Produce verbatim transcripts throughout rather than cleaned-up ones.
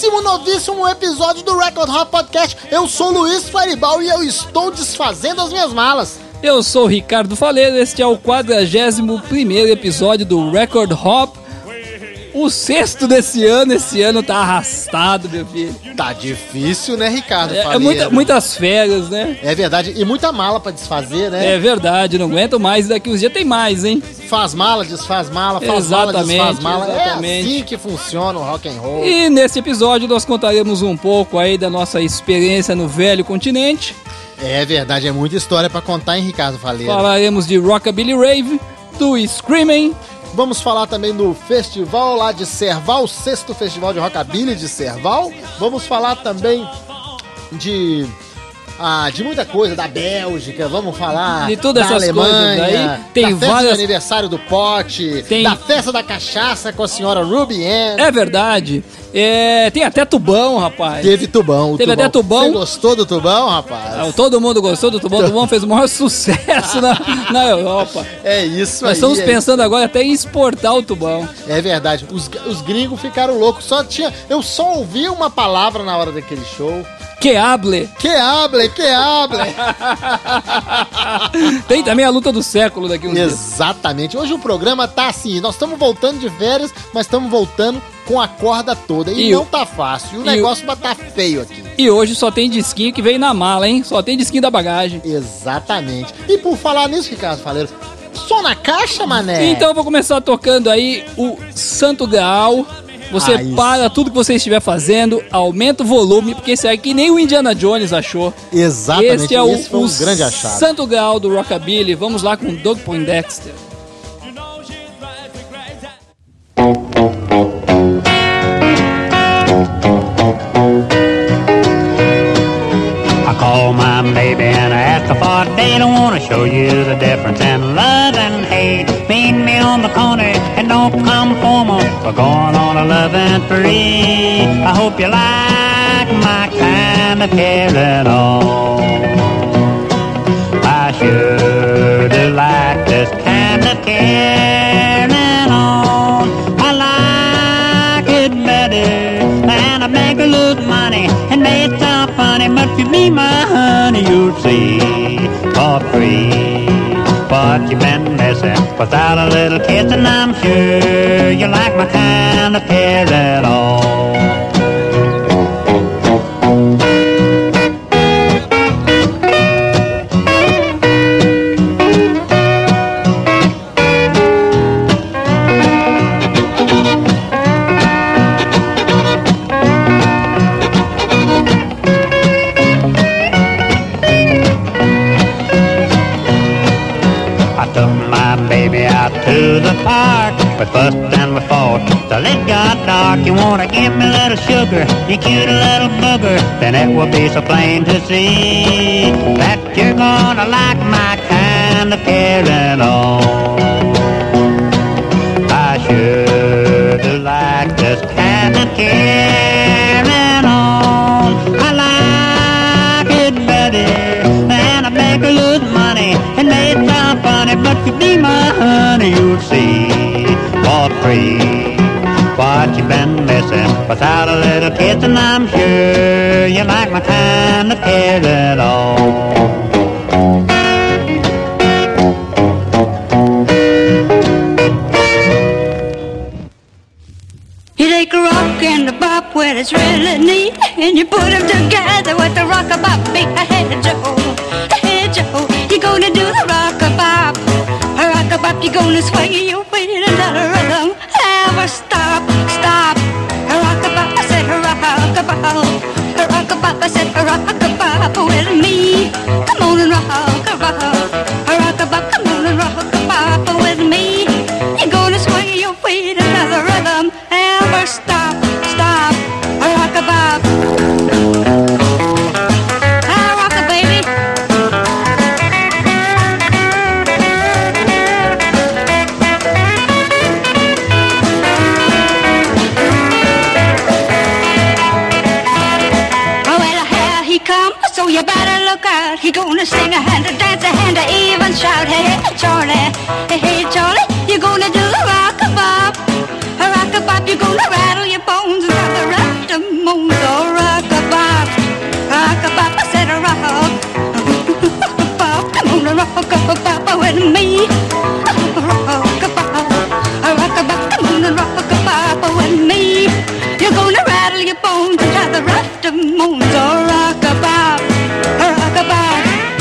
novíssimo, novíssimo episódio do Record Hop Podcast. Eu sou Luiz Faribal e eu estou desfazendo as minhas malas. Eu sou o Ricardo Faleiro, este é o quadragésimo primeiro episódio do Record Hop. O sexto desse ano, esse ano tá arrastado, meu filho. Tá difícil, né, Ricardo É, é Faleiro? muita, muitas férias, né? É verdade, e muita mala pra desfazer, né? É verdade, não aguento mais, daqui uns dias tem mais, hein? Faz mala, desfaz mala, faz Exatamente, mala, desfaz mala. exatamente. É assim que funciona o rock and roll. E nesse episódio nós contaremos um pouco aí da nossa experiência no velho continente. É verdade, é muita história pra contar, hein, Ricardo Faleiro? Falaremos de Rockabilly Rave, do Screaming. Vamos falar também do festival lá de Serval, o sexto festival de Rockabilly de Serval. Vamos falar também de... Ah, de muita coisa, da Bélgica, vamos falar de todas da essas Alemanha, coisas aí. Tem da festa várias... de aniversário do pote, Tem... da festa da cachaça com a senhora Ruby Ann. É verdade. É... Tem até tubão, rapaz. Teve tubão. Teve tubão. até tubão. Você gostou do tubão, rapaz? Ah, todo mundo gostou do tubão. O tubão fez o maior sucesso na, na Europa. É isso Nós aí. estamos é pensando agora até em exportar o tubão. É verdade. Os, os gringos ficaram loucos. Só tinha, eu só ouvi uma palavra na hora daquele show. Que hable. Que hable, que hable. Tem também a luta do século daqui uns dias. Exatamente. Hoje o programa tá assim, nós estamos voltando de férias, mas estamos voltando com a corda toda. E, E não o... tá fácil. O e negócio vai tá feio aqui. E hoje só tem disquinho que veio na mala, hein? Só tem disquinho da bagagem. Exatamente. E por falar nisso, Ricardo Faleiro, só na caixa, mané? Então eu vou começar tocando aí o Santo Graal. Você ah, para tudo que você estiver fazendo, aumenta o volume, porque esse aí que nem o Indiana Jones achou. Exatamente, esse é o, esse foi um o grande achado. Santo Graal do Rockabilly. Vamos lá com Doug Poindexter. I call my baby and I ask her for a date. I wanna show you the difference in love and hate. Meet me on the corner and don't come for more. We're going on a loving spree. I hope you like my kind of carrying on. I sure do like this kind of carrying on. I like it better and I make her lose money and may sound funny, but if you be my honey, you'll see for free what you've been missing without a little kissing. I'm sure you like my kind of carrying on. To the park, with fuss and with fault, till it got dark. You wanna give me a little sugar, you cute little booger, then it will be so plain to see that you're gonna like my kind of carrying on. I sure do like this kind of carrying on. I like it better than I make her lose money and make it sound funny, but if you be my honey, you'll see for free what you've been missing without a little kissing. I'm sure you like my kind of carrying on. You take a rock and a bop where it's really neat, and you put them together with the rock-a-bop beat. Hey Joe, hey Joe, you're gonna do the rock-a-bop. A rock-a-bop, you're gonna sway your feet and let a rhythm ever stop, stop. A rock-a-bop, I said a rock-a-bop. A rock-a-bop, I said a rock-a-bop with me. Come on and rock-a-bop. A rock-a-bop, come on and rock-a-bop with me. You're gonna sway your feet and let the rhythm ever stop, stop. A rock-a-bop. A rock-a-baby. So you better look out. He gonna sing a hand, a dance a hand, a even shout. Hey, hey, Charlie, hey, hey, Charlie, you gonna do the rock-a-bop. A rock-a-bop, you gonna rattle your bones and have the rhythm moan. with me. Rock-a-bop, rock-a-bop, come on and rock-a-bop with me. You're gonna rattle your bones and try the rest of moans. Oh, rock-a-bop, rock-a-bop.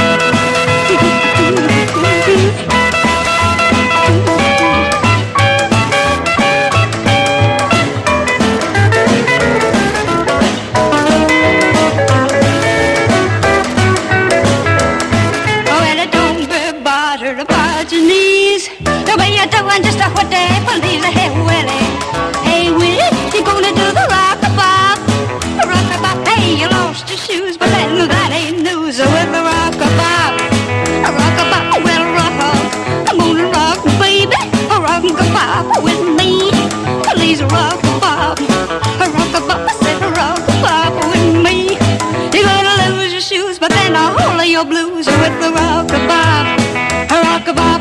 Just a what day, please, hey Willie, hey Willie, you gonna do the rock-a-bop, rock-a-bop, hey, you lost your shoes, but then that ain't news with the rock-a-bop, rock-a-bop, well, rock, I'm gonna rock, baby, rock-a-bop with me, please, rock-a-bop, rock-a-bop, I said rock-a-bop with me, you're gonna lose your shoes, but then all of your blues with the rock-a-bop, rock-a-bop.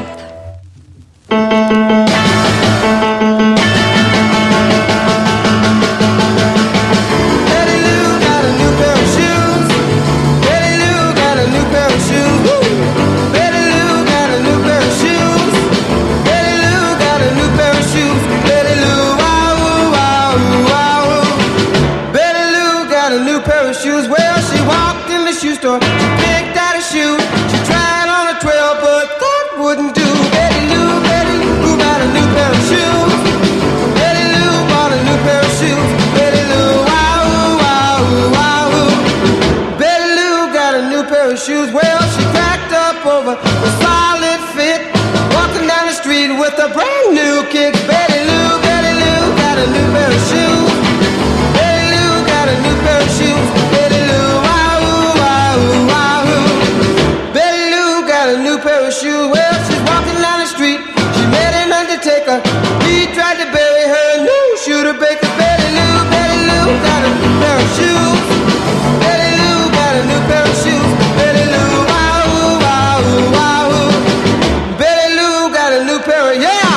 Shoes, well, she cracked up over a solid fit, walking down the street with a brand new kick. Betty Lou, Betty Lou got a new pair of shoes. Betty Lou got a new pair of shoes. Betty Lou, wahoo, wahoo, wahoo. Betty Lou got a new pair of shoes. Well, she's walking down the street, she met an undertaker. He tried to bury her new shooter baker. Betty Lou, Betty Lou got a new pair of shoes. Betty Lou got a new pair of shoes. Betty Lou, wahoo, wahoo, wahoo. Betty Lou got a new pair of, yeah!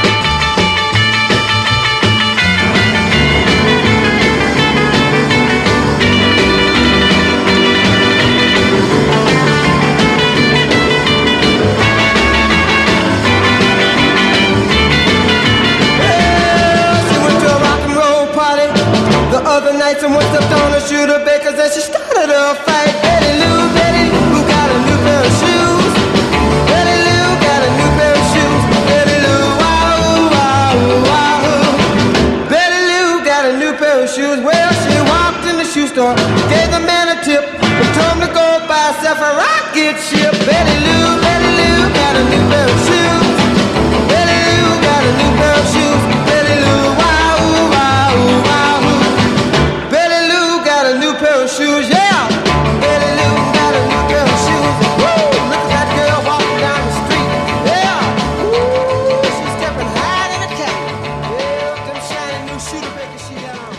Well, she went to a rock and roll party the other night. Someone stepped on her shooter bakers and she started a fight. Betty Lou, Betty Lou got a new pair of shoes. Betty Lou got a new pair of shoes. Betty Lou, wahoo, wahoo, wahoo. Betty Lou got a new pair of shoes. Well, she walked in the shoe store, gave the man a tip, and told him to go buy herself a rocket ship. Betty Lou, Betty Lou got a new pair of shoes. Betty Lou got a new pair of shoes. Betty Lou, wahoo, wahoo, wahoo. Betty Lou got a new pair of shoes, yeah. Betty Lou got a new pair of shoes. Woo! Look at that girl walking down the street, yeah. Woo! She's stepping high in the cat. Yeah, them shiny new shooter bakers she got on.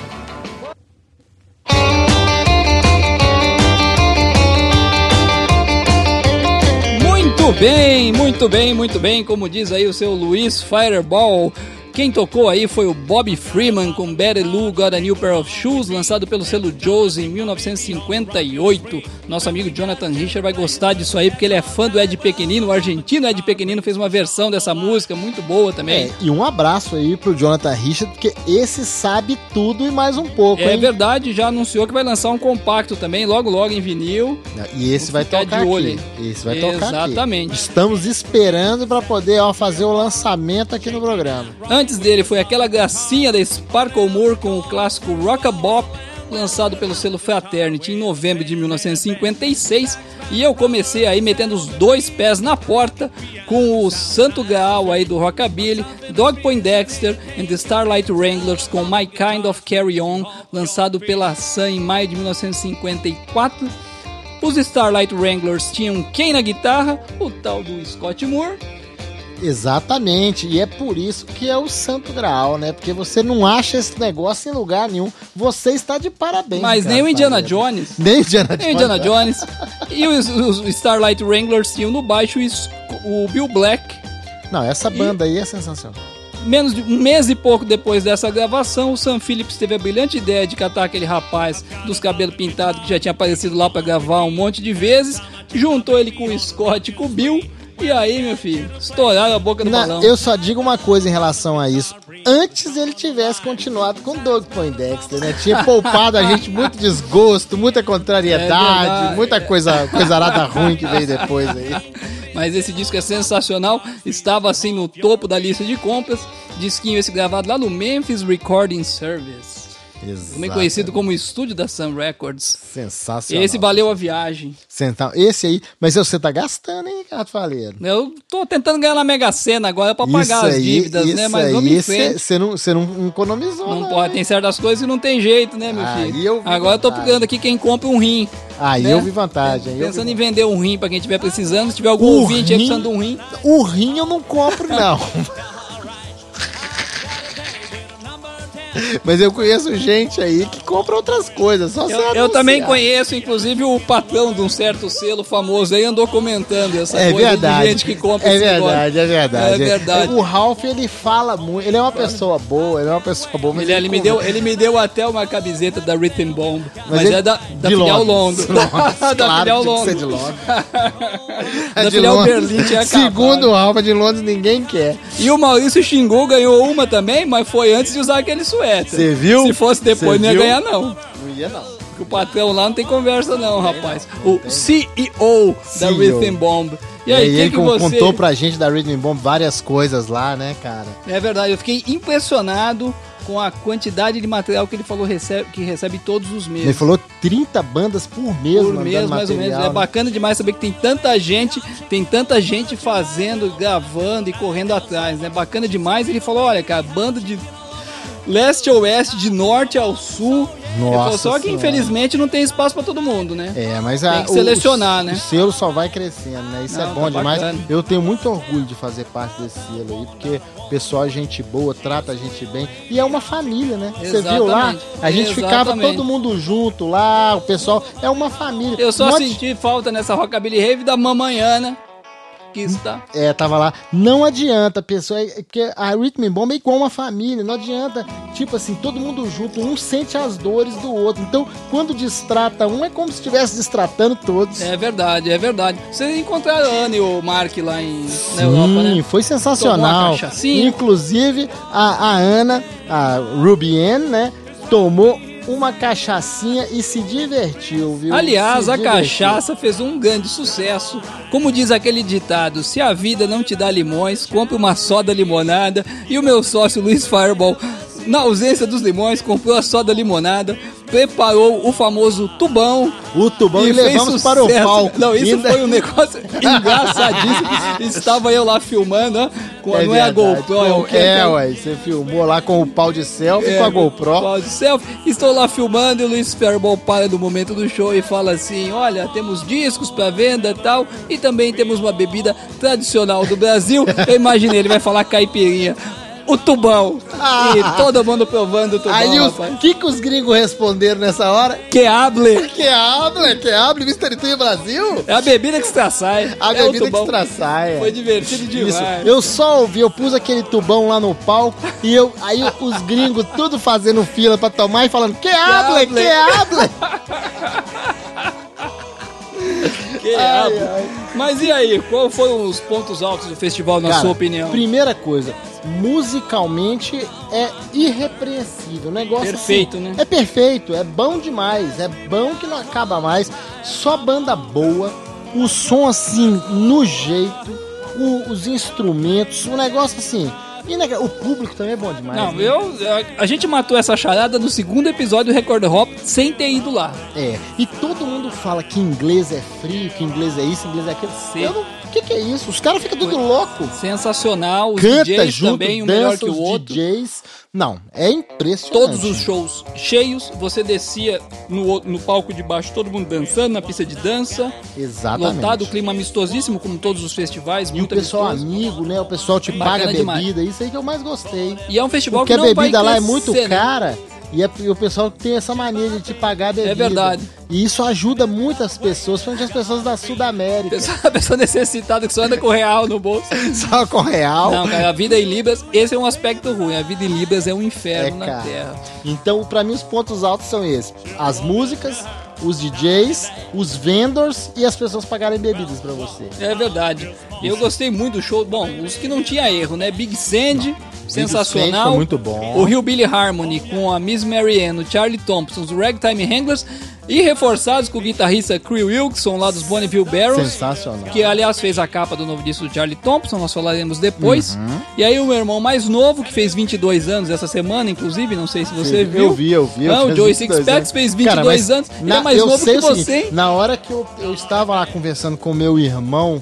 Muito bem, muito bem, muito bem. Como diz aí o seu Luiz Fireball, quem tocou aí foi o Bobby Freeman com Betty Lou Got a New Pair of Shoes, lançado pelo selo Josie em mil novecentos e cinquenta e oito. Nosso amigo Jonathan Richard vai gostar disso aí, porque ele é fã do Ed Pequenino. O argentino Ed Pequenino fez uma versão dessa música muito boa também. É, e um abraço aí pro Jonathan Richard, porque esse sabe tudo e mais um pouco, É hein? verdade, já anunciou que vai lançar um compacto também, logo logo em vinil. E esse vai ficar tocar de olho, aqui. Esse vai tocar aqui. Exatamente. Estamos esperando para poder ó, fazer o lançamento aqui no programa. Antes dele foi aquela gracinha da Sparkle Moore com o clássico Rock-a-Bop, lançado pelo selo Fraternity em novembro de mil novecentos e cinquenta e seis. E eu comecei aí metendo os dois pés na porta com o Santo Graal aí do Rockabilly, Dog Poindexter and the Starlight Wranglers com My Kind of Carry On, lançado pela Sun em maio de mil novecentos e cinquenta e quatro. Os Starlight Wranglers tinham quem na guitarra? O tal do Scott Moore. Exatamente, e é por isso que é o Santo Graal, né? Porque você não acha esse negócio em lugar nenhum. Você está de parabéns. Mas cara, nem o Indiana fazendo. Jones. Nem o Indiana Jones. Nem o Indiana Jones. E os, os Starlight Wranglers tinham no baixo o Bill Black. Não, essa banda aí é sensacional. Menos de um mês e pouco depois dessa gravação, o Sam Phillips teve a brilhante ideia de catar aquele rapaz dos cabelos pintados que já tinha aparecido lá para gravar um monte de vezes, juntou ele com o Scott e com o Bill E aí, meu filho, estouraram a boca do Na- balão. eu só digo uma coisa em relação a isso. Antes ele tivesse continuado com o Doug Poindexter, né? Tinha poupado a gente muito desgosto, muita É contrariedade, verdade. muita coisa, coisa arada ruim que veio depois aí. Mas esse disco é sensacional, estava assim no topo da lista de compras. Disquinho esse gravado lá no Memphis Recording Service, também conhecido como estúdio da Sun Records. Sensacional. Esse valeu a viagem. Senta- Esse aí, mas você tá gastando, hein, Ricardo Faleiro? Eu tô tentando ganhar na Mega Sena agora pra pagar Isso as aí, dívidas, isso né? Mas vamos em frente. Você não, cê não economizou, Não não, pode, hein? tem certas coisas que não tem jeito, né, meu Aí filho? eu vi Agora eu tô vantagem. procurando aqui quem compra um rim. Aí né? eu vi vantagem. aí eu Pensando vi em vender um rim pra quem estiver precisando. Se tiver algum O ouvinte aí rim? precisando de um rim. O rim eu não compro, não. Mas eu conheço gente aí que compra outras coisas. Só Eu, você eu anunciar. também conheço, inclusive o patrão de um certo selo famoso aí andou comentando essa É coisa verdade. de gente que compra é esse verdade, negócio. é verdade. É verdade. O Ralph, ele fala muito. Ele é uma pessoa boa, ele é uma pessoa boa. Mas Ele, ele, me compra- deu, ele me deu até uma camiseta da Rhythm Bomb, mas, ele- é da, da de filial Londres. Londres. Londres, da claro, filial tinha que ser Londres. de Londres. Da de filial Londres. Berlim tinha acabado. Segundo o Ralph, de Londres ninguém quer. E o Maurício Xingu ganhou uma também, mas foi antes de usar aquele suéter. Você viu? Se fosse depois, Cê não ia viu? ganhar, não. Não ia, não. Porque o patrão lá não tem conversa, não, rapaz. O C E O da C E O. Rhythm Bomb. E E aí, aí, o que, ele que con- você... contou pra gente da Rhythm Bomb várias coisas lá, né, cara? É verdade, eu fiquei impressionado com a quantidade de material que ele falou recebe, que recebe todos os meses. Ele falou trinta bandas por mês, Por mandando mês, mais ou menos. material, É né? bacana demais saber que tem tanta gente, tem tanta gente fazendo, gravando e correndo atrás, né? Bacana demais. Ele falou, olha, cara, banda de leste a oeste, de norte ao sul. Ele falou, Nossa só que Senhora. infelizmente não tem espaço pra todo mundo, né? É, mas a, Tem que o- selecionar, o, né? O selo só vai crescendo, né? Isso Não, é tá bom demais. bacana. Eu tenho muito orgulho de fazer parte desse selo aí, porque o pessoal é gente boa, trata a gente bem. E é uma família, né? Você viu lá? Exatamente. A gente ficava Exatamente. todo mundo junto lá, o pessoal. É uma família. Eu só Não adi- senti falta nessa Rockabilly Rave da Mamanhana, que está... É, tava lá. Não adianta, pessoal. É porque a Rhythm Bomb é igual uma família. Não adianta, tipo assim, todo mundo junto, um sente as dores do outro. Então, quando distrata um, é como se estivesse distratando todos. É verdade, é verdade. Vocês encontraram a Ana e o Mark lá em, na Sim, Europa, né? foi sensacional. Tomou uma cachaçinha. Inclusive, a, a Ana, a Ruby Ann, né, tomou uma cachaçinha e se divertiu, viu? Aliás, Se a divertiu. cachaça fez um grande sucesso. Como diz aquele ditado, se a vida não te dá limões, compre uma soda limonada. E o meu sócio Luiz Fireball, na ausência dos limões, comprou a soda limonada, preparou o famoso tubão. O tubão e, fez levamos para o sucesso. palco. Não, isso Ainda- foi um negócio engraçadíssimo. Estava eu lá filmando, ó, com, a- não é a verdade. GoPro, é o Com- que? É, ué, você filmou lá com o pau de selfie É, com a GoPro. pau de selfie. Estou lá filmando e o Luiz Fireball para no momento do show e fala assim: olha, temos discos para venda e tal, e também temos uma bebida tradicional do Brasil. Eu imaginei, ele vai falar caipirinha. O tubão. E todo mundo provando o tubão, Aí, o rapaz. que, que os gringos responderam nessa hora? Que hable. Que habla, que habla, mister T Brasil? É a bebida que extrai. A é o bebida que tubão. extraçaia. Foi divertido Isso. demais. Eu só ouvi, eu pus aquele tubão lá no palco e eu, aí os gringos tudo fazendo fila pra tomar e falando que habla, hable. que habla. Que Ai, hable. ai. Mas e aí, qual foram os pontos altos do festival, na Cara, sua opinião? Primeira coisa, musicalmente é irrepreensível. O negócio Perfeito, assim, né? É perfeito, é bom demais, é bom que não acaba mais. Só banda boa, o som assim, no jeito, o- os instrumentos, o negócio assim. E nega- o público também é bom demais. Não, né? eu, a gente matou essa charada no segundo episódio do Record Hop sem ter ido lá. É, e todo mundo fala que inglês é frio, que inglês é isso, inglês é aquilo. Sim. Eu não- O que, que é isso? Os caras ficam tudo louco. Sensacional, os Canta D Js junto, também, um melhor dança que o os outro. D Js. Não, é impressionante. Todos os shows cheios, você descia no, no palco de baixo, todo mundo dançando na pista de dança. Exatamente. Lotado, clima amistosíssimo, como todos os festivais, E o muito pessoal amistoso. amigo, né? O pessoal te Bacana paga demais. bebida. Isso aí que eu mais gostei. E é um festival Porque que a não vai bebida lá é crescer, muito né? cara. E, é- e o pessoal tem essa mania de te pagar a bebida. É verdade. E isso ajuda muitas pessoas, principalmente as pessoas da Sudamérica. Pessoa- A pessoa necessitada que só anda com real no bolso. Só com real. Não, cara, a vida em Libras, esse é um aspecto ruim. A vida em Libras é um inferno É, na cara. Terra. Então, pra mim, os pontos altos são esses. As músicas, os D Js, os vendors e as pessoas pagarem bebidas pra você. É verdade. Eu gostei muito do show. Bom, os que não tinha erro, né? Big Sandy, sensacional. Sandy foi muito bom. O Hillbilly Harmony com a Miss Marianne, o Charlie Thompson, os Ragtime Wranglers e reforçados com o guitarrista Cree Wilson lá dos Bonneville Barrels. Sensacional. Que aliás fez a capa do novo disco do Charlie Thompson, nós falaremos depois. Uhum. E aí o meu irmão mais novo, que fez vinte e dois anos essa semana, inclusive, não sei se você Sim, viu. Eu vi, eu vi. Não, eu o fiz Joey vinte e dois Sixpacks anos. fez vinte e dois Cara, mas anos, ele na- é mais eu novo sei que o você, seguinte, hein? Na hora que eu, eu estava lá conversando com o meu irmão,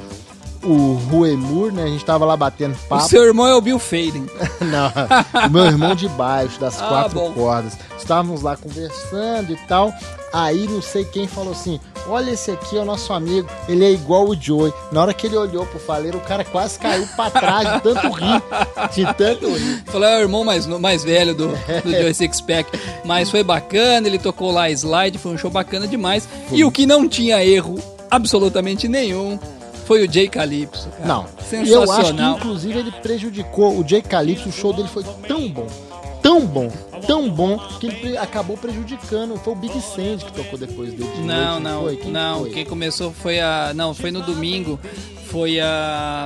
o Ruemur, né? A gente tava lá batendo O papo. seu irmão é o Bill Faden. Não, o meu irmão de baixo, das Ah, quatro bom. cordas. Estávamos lá conversando e tal. Aí não sei quem falou assim: olha, esse aqui é o nosso amigo, ele é igual o Joey. Na hora que ele olhou pro faleiro, o cara quase caiu pra trás de tanto rir. De tanto rir. Falou, é o irmão mais, no- mais velho do, do Joey Sixpack. Mas foi bacana, ele tocou lá slide, foi um show bacana demais. E o que não tinha erro absolutamente nenhum foi o Jay Calypso, cara. Não, e eu acho que Sensacional. inclusive ele prejudicou o Jay Calypso. O show dele foi tão bom, tão bom, tão bom, que ele pre- acabou prejudicando. Foi o Big Sandy que tocou depois dele de Não, noite, não, foi? Quem não. foi? Quem começou foi a. Não, foi no domingo. Foi a.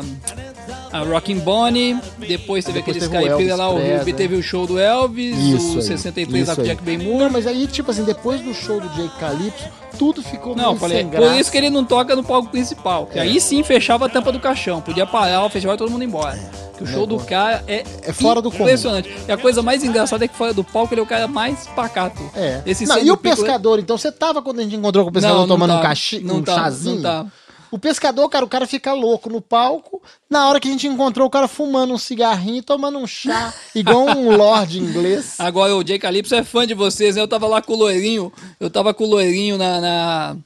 A Rockin' Bonnie. Depois teve Depois aqueles teve o caipira Elvis lá. O Presley. teve o show do Elvis. Isso o aí, sessenta e três lá isso com o aí. Jack Ben Moore. Não, mas aí, tipo assim, depois do show do Jay Calypso, tudo ficou Não, meio falei, sem por graça. isso que ele não toca no palco principal. Que É. aí sim fechava a tampa do caixão. Podia parar o festival e todo mundo ir embora. Que o show do cara é, É fora do comum. impressionante. E a coisa mais engraçada é que fora do palco ele é o cara mais pacato. É. Esse Não, Sandy e o Pickle- pescador, então? Você tava quando a gente encontrou com o pescador Não, não tomando um, tava. cachi... Não um tava, chazinho? não tava. O pescador, cara, o cara fica louco no palco. Na hora que a gente encontrou o cara fumando um cigarrinho e tomando um chá, igual um lord inglês. Agora o Jay Calypso é fã de vocês, né? Eu tava lá com o Loirinho, eu tava com o Loirinho na, na-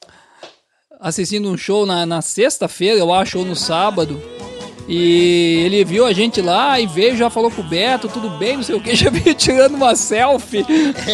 assistindo um show na, na sexta-feira, eu acho, ou no sábado. E ele viu a gente lá e veio, já falou com o Beto, tudo bem, não sei o que, já veio tirando uma selfie.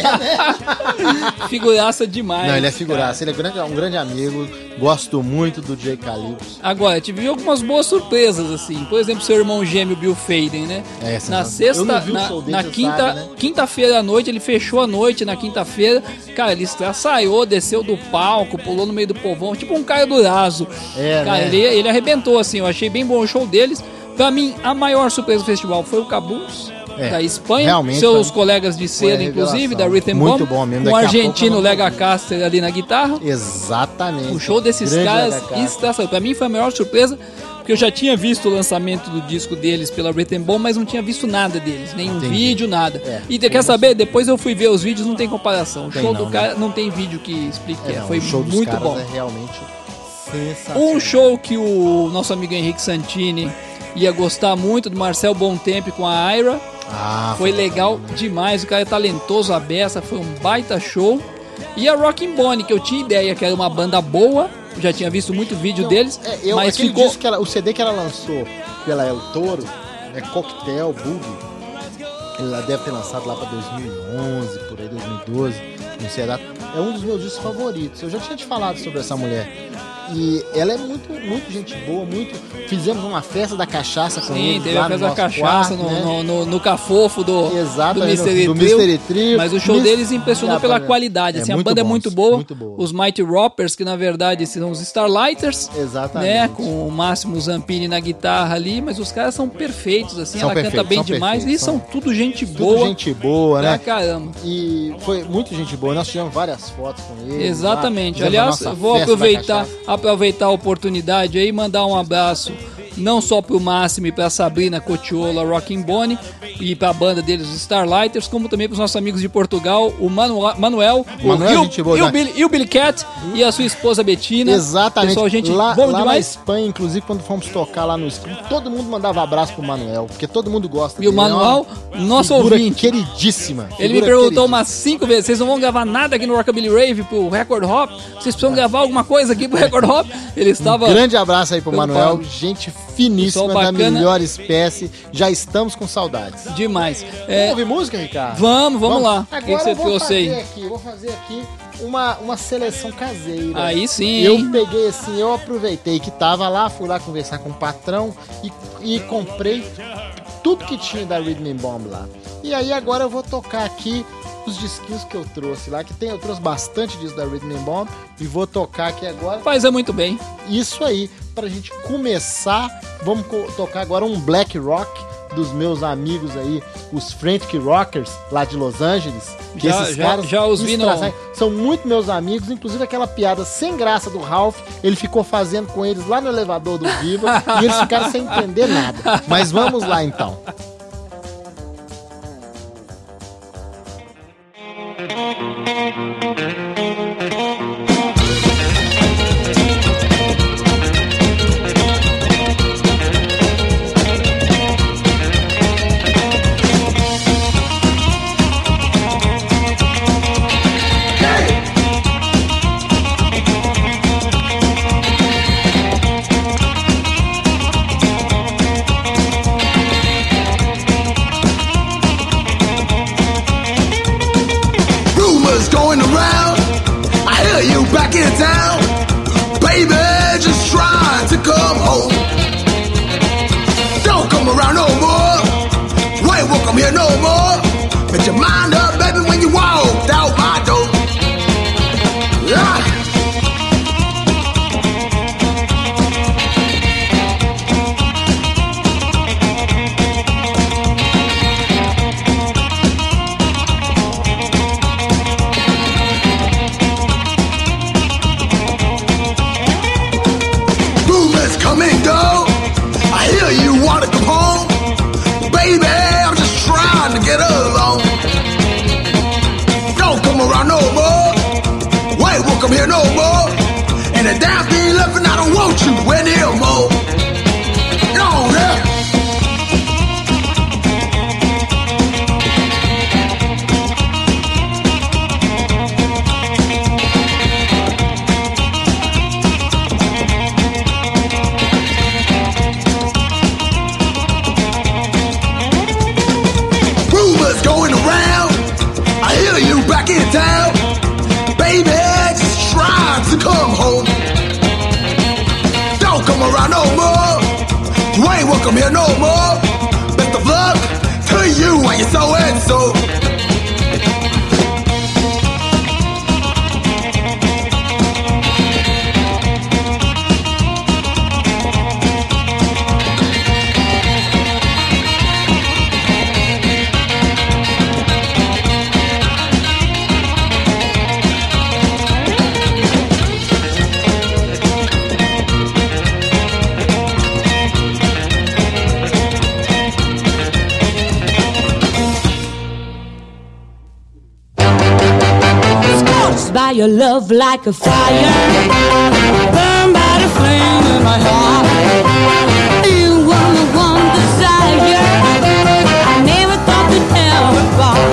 Figuraça demais. Não, ele é figuraça, ele é grande- um grande amigo. Gosto muito do Jay Calypso. Agora, tive algumas boas surpresas, assim. Por exemplo, seu irmão gêmeo Bill Faden, né? É, na sensacional. sexta, Eu não vi o na, show dele, na você quinta, sabe, né? quinta-feira à noite, ele fechou a noite na quinta-feira. Cara, ele estraçaiou, desceu do palco, pulou no meio do povão, tipo um cara do raso. É, cara, né? ele, ele arrebentou, assim. Eu achei bem bom o show deles. Pra mim, a maior surpresa do festival foi o Caboose. É, Da Espanha, realmente seus foi- colegas de foi a cena, inclusive, da revelação. Rhythm Muito Bomb, bom mesmo. com o Daqui a pouco argentino eu vou Lega ver. Caster ali na guitarra. Exatamente. O show desses Grande caras H K. estraçalhou. Pra mim foi a maior surpresa, porque eu já tinha visto o lançamento do disco deles pela Rhythm Bomb, mas não tinha visto nada deles, nenhum Entendi. vídeo, nada. É, e te- quer saber? Depois eu fui ver os vídeos, não tem comparação. O Tem show não, do cara não tem vídeo que explique que É, é. não, Foi o show dos muito caras bom. é realmente sensacional. Um show que o nosso amigo Henrique Santini ia gostar muito, do Marcel Bontempi com a Ira. Ah, Foi legal demais, o cara é talentoso, a beça, foi um baita show. E a Rockin' Bonnie, que eu tinha ideia que era uma banda boa, eu já tinha visto muito vídeo Não, deles, é, eu, mas aquele ficou... disco que ela, o C D que ela lançou pela El Toro, é Cocktail, Boogie. Ela deve ter lançado lá pra dois mil e onze, por aí, dois mil e doze, não sei a data. É um dos meus discos favoritos. Eu já tinha te falado sobre essa mulher. E ela é muito, muito gente boa, muito. Fizemos uma festa da cachaça com Sim, eles teve lá a no festa da nosso cachaça quarto, no, né? no, no, no cafofo do, Exato, do aí no- Mystery do Trio. Mystery Trio. Mas o show Mis- deles impressionou Ah, pela banda- qualidade. é Assim, a muito banda é bons, muito boa. muito boa. Os Mighty Roppers, que na verdade são os Starlighters. Exatamente. Né, com o Máximo Zampini na guitarra ali, mas os caras são perfeitos, assim, São ela canta perfeitos, bem são demais perfeitos, e são, são tudo gente Tudo boa. gente boa, Pra né? caramba. E foi muito gente boa. Nós tivemos várias fotos com eles. Exatamente. lá, fizemos a Aliás, nossa eu vou festa da aproveitar, cachaça. aproveitar a oportunidade aí e mandar um abraço não só pro Máximo e pra Sabrina Cotiola, Rockin' Bonnie, e pra banda deles, os Starlighters, como também pros nossos amigos de Portugal, o Manu- Manuel, Manuel, o, Gil- gente boa, e, o né? Billy, e o Billy Cat e a sua esposa Betina. Exatamente. Pessoal, gente lá bom lá na demais. Espanha, inclusive, quando fomos tocar lá no estúdio, todo mundo mandava abraço pro Manuel, porque todo mundo gosta E o dele. É Manuel, uma nosso figura ouvinte. queridíssima. Ele me figura perguntou queridíssima. umas cinco vezes, vocês não vão gravar nada aqui no Rockabilly Rave pro Record Hop? Vocês precisam gravar alguma coisa aqui pro Record Hop? Ele estava... Um grande abraço aí pro preocupado. Manuel, gente finíssima, Pessoal da bacana. melhor espécie. Já estamos com saudades. Demais. Vamos É, ouvir música, Ricardo? vamos, vamos lá. O que Agora você eu vou trouxe fazer aí? aqui, eu vou fazer aqui uma, uma seleção caseira. Aí sim, Eu hein? peguei assim, eu aproveitei que tava lá, fui lá conversar com o patrão e, e comprei tudo que tinha da Rhythm Bomb lá. E aí agora eu vou tocar aqui os disquinhos que eu trouxe lá, que tem, eu trouxe bastante disso da Rhythm and Bomb e vou tocar aqui agora. Faz é muito bem. Isso aí, pra gente começar, vamos co- tocar agora um black rock dos meus amigos aí, os Frantic Rockers, lá de Los Angeles. Que Já- esses já- caras já os vi no- extravasam- são muito meus amigos, inclusive aquela piada sem graça do Ralph, ele ficou fazendo com eles lá no elevador do Viva, e eles ficaram sem entender nada. Mas vamos lá então. Rumors going around, I hear you back in town. Baby, just trying to come home. Don't come around no more. You ain't welcome here no more. But your mind up, baby, when you walked out my door. Yeah. Rumors come and go. I hear you wanna come home. Baby, I'm just trying to get along. Don't come around no more. Wait, won't come here no more. And the damn thing left, and I don't want you anymore. Go on there. Rumors going around. I hear you back in town. Baby, just trying to come home. Don't come around no more. You ain't welcome here no more. Best of luck to you and your so and so. Scorched by your love like a fire, burned by the flame in my heart. You were the one desire I never thought we'd ever part.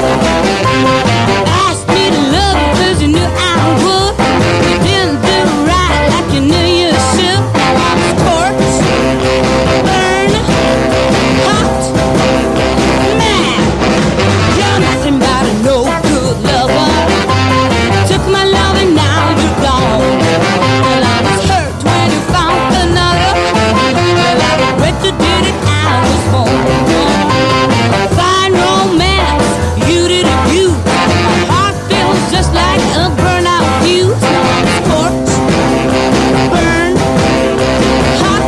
Asked me to love you 'cause you knew I would. You didn't do right like you knew you should. Scorched, burn, hot, mad. You're nothing but a no good lover. Took my love and now you're gone. Well, I was hurt when you found another. Well, I regret you did it, I was born. Fine romance, you did abuse. My heart feels just like a burnout fuse. Scorched, burn, hot,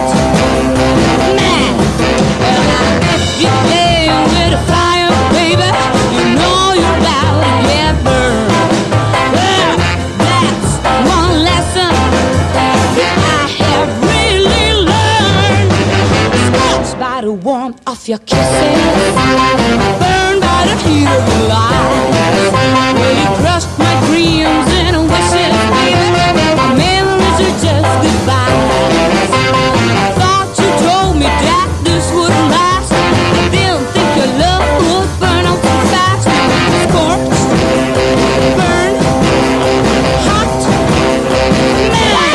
mad. Well, I left you playing with a fire, baby. You know you're about to get burned. Well, that's one lesson that I have really learned. Scorched by the warmth of your kisses, burned by the heat of your lies. Well, you crushed my dreams and wishes, baby. My memories are just goodbyes. Thought you told me that this wouldn't last. Didn't think your love would burn out so fast. Scorched, burn, hot, mad.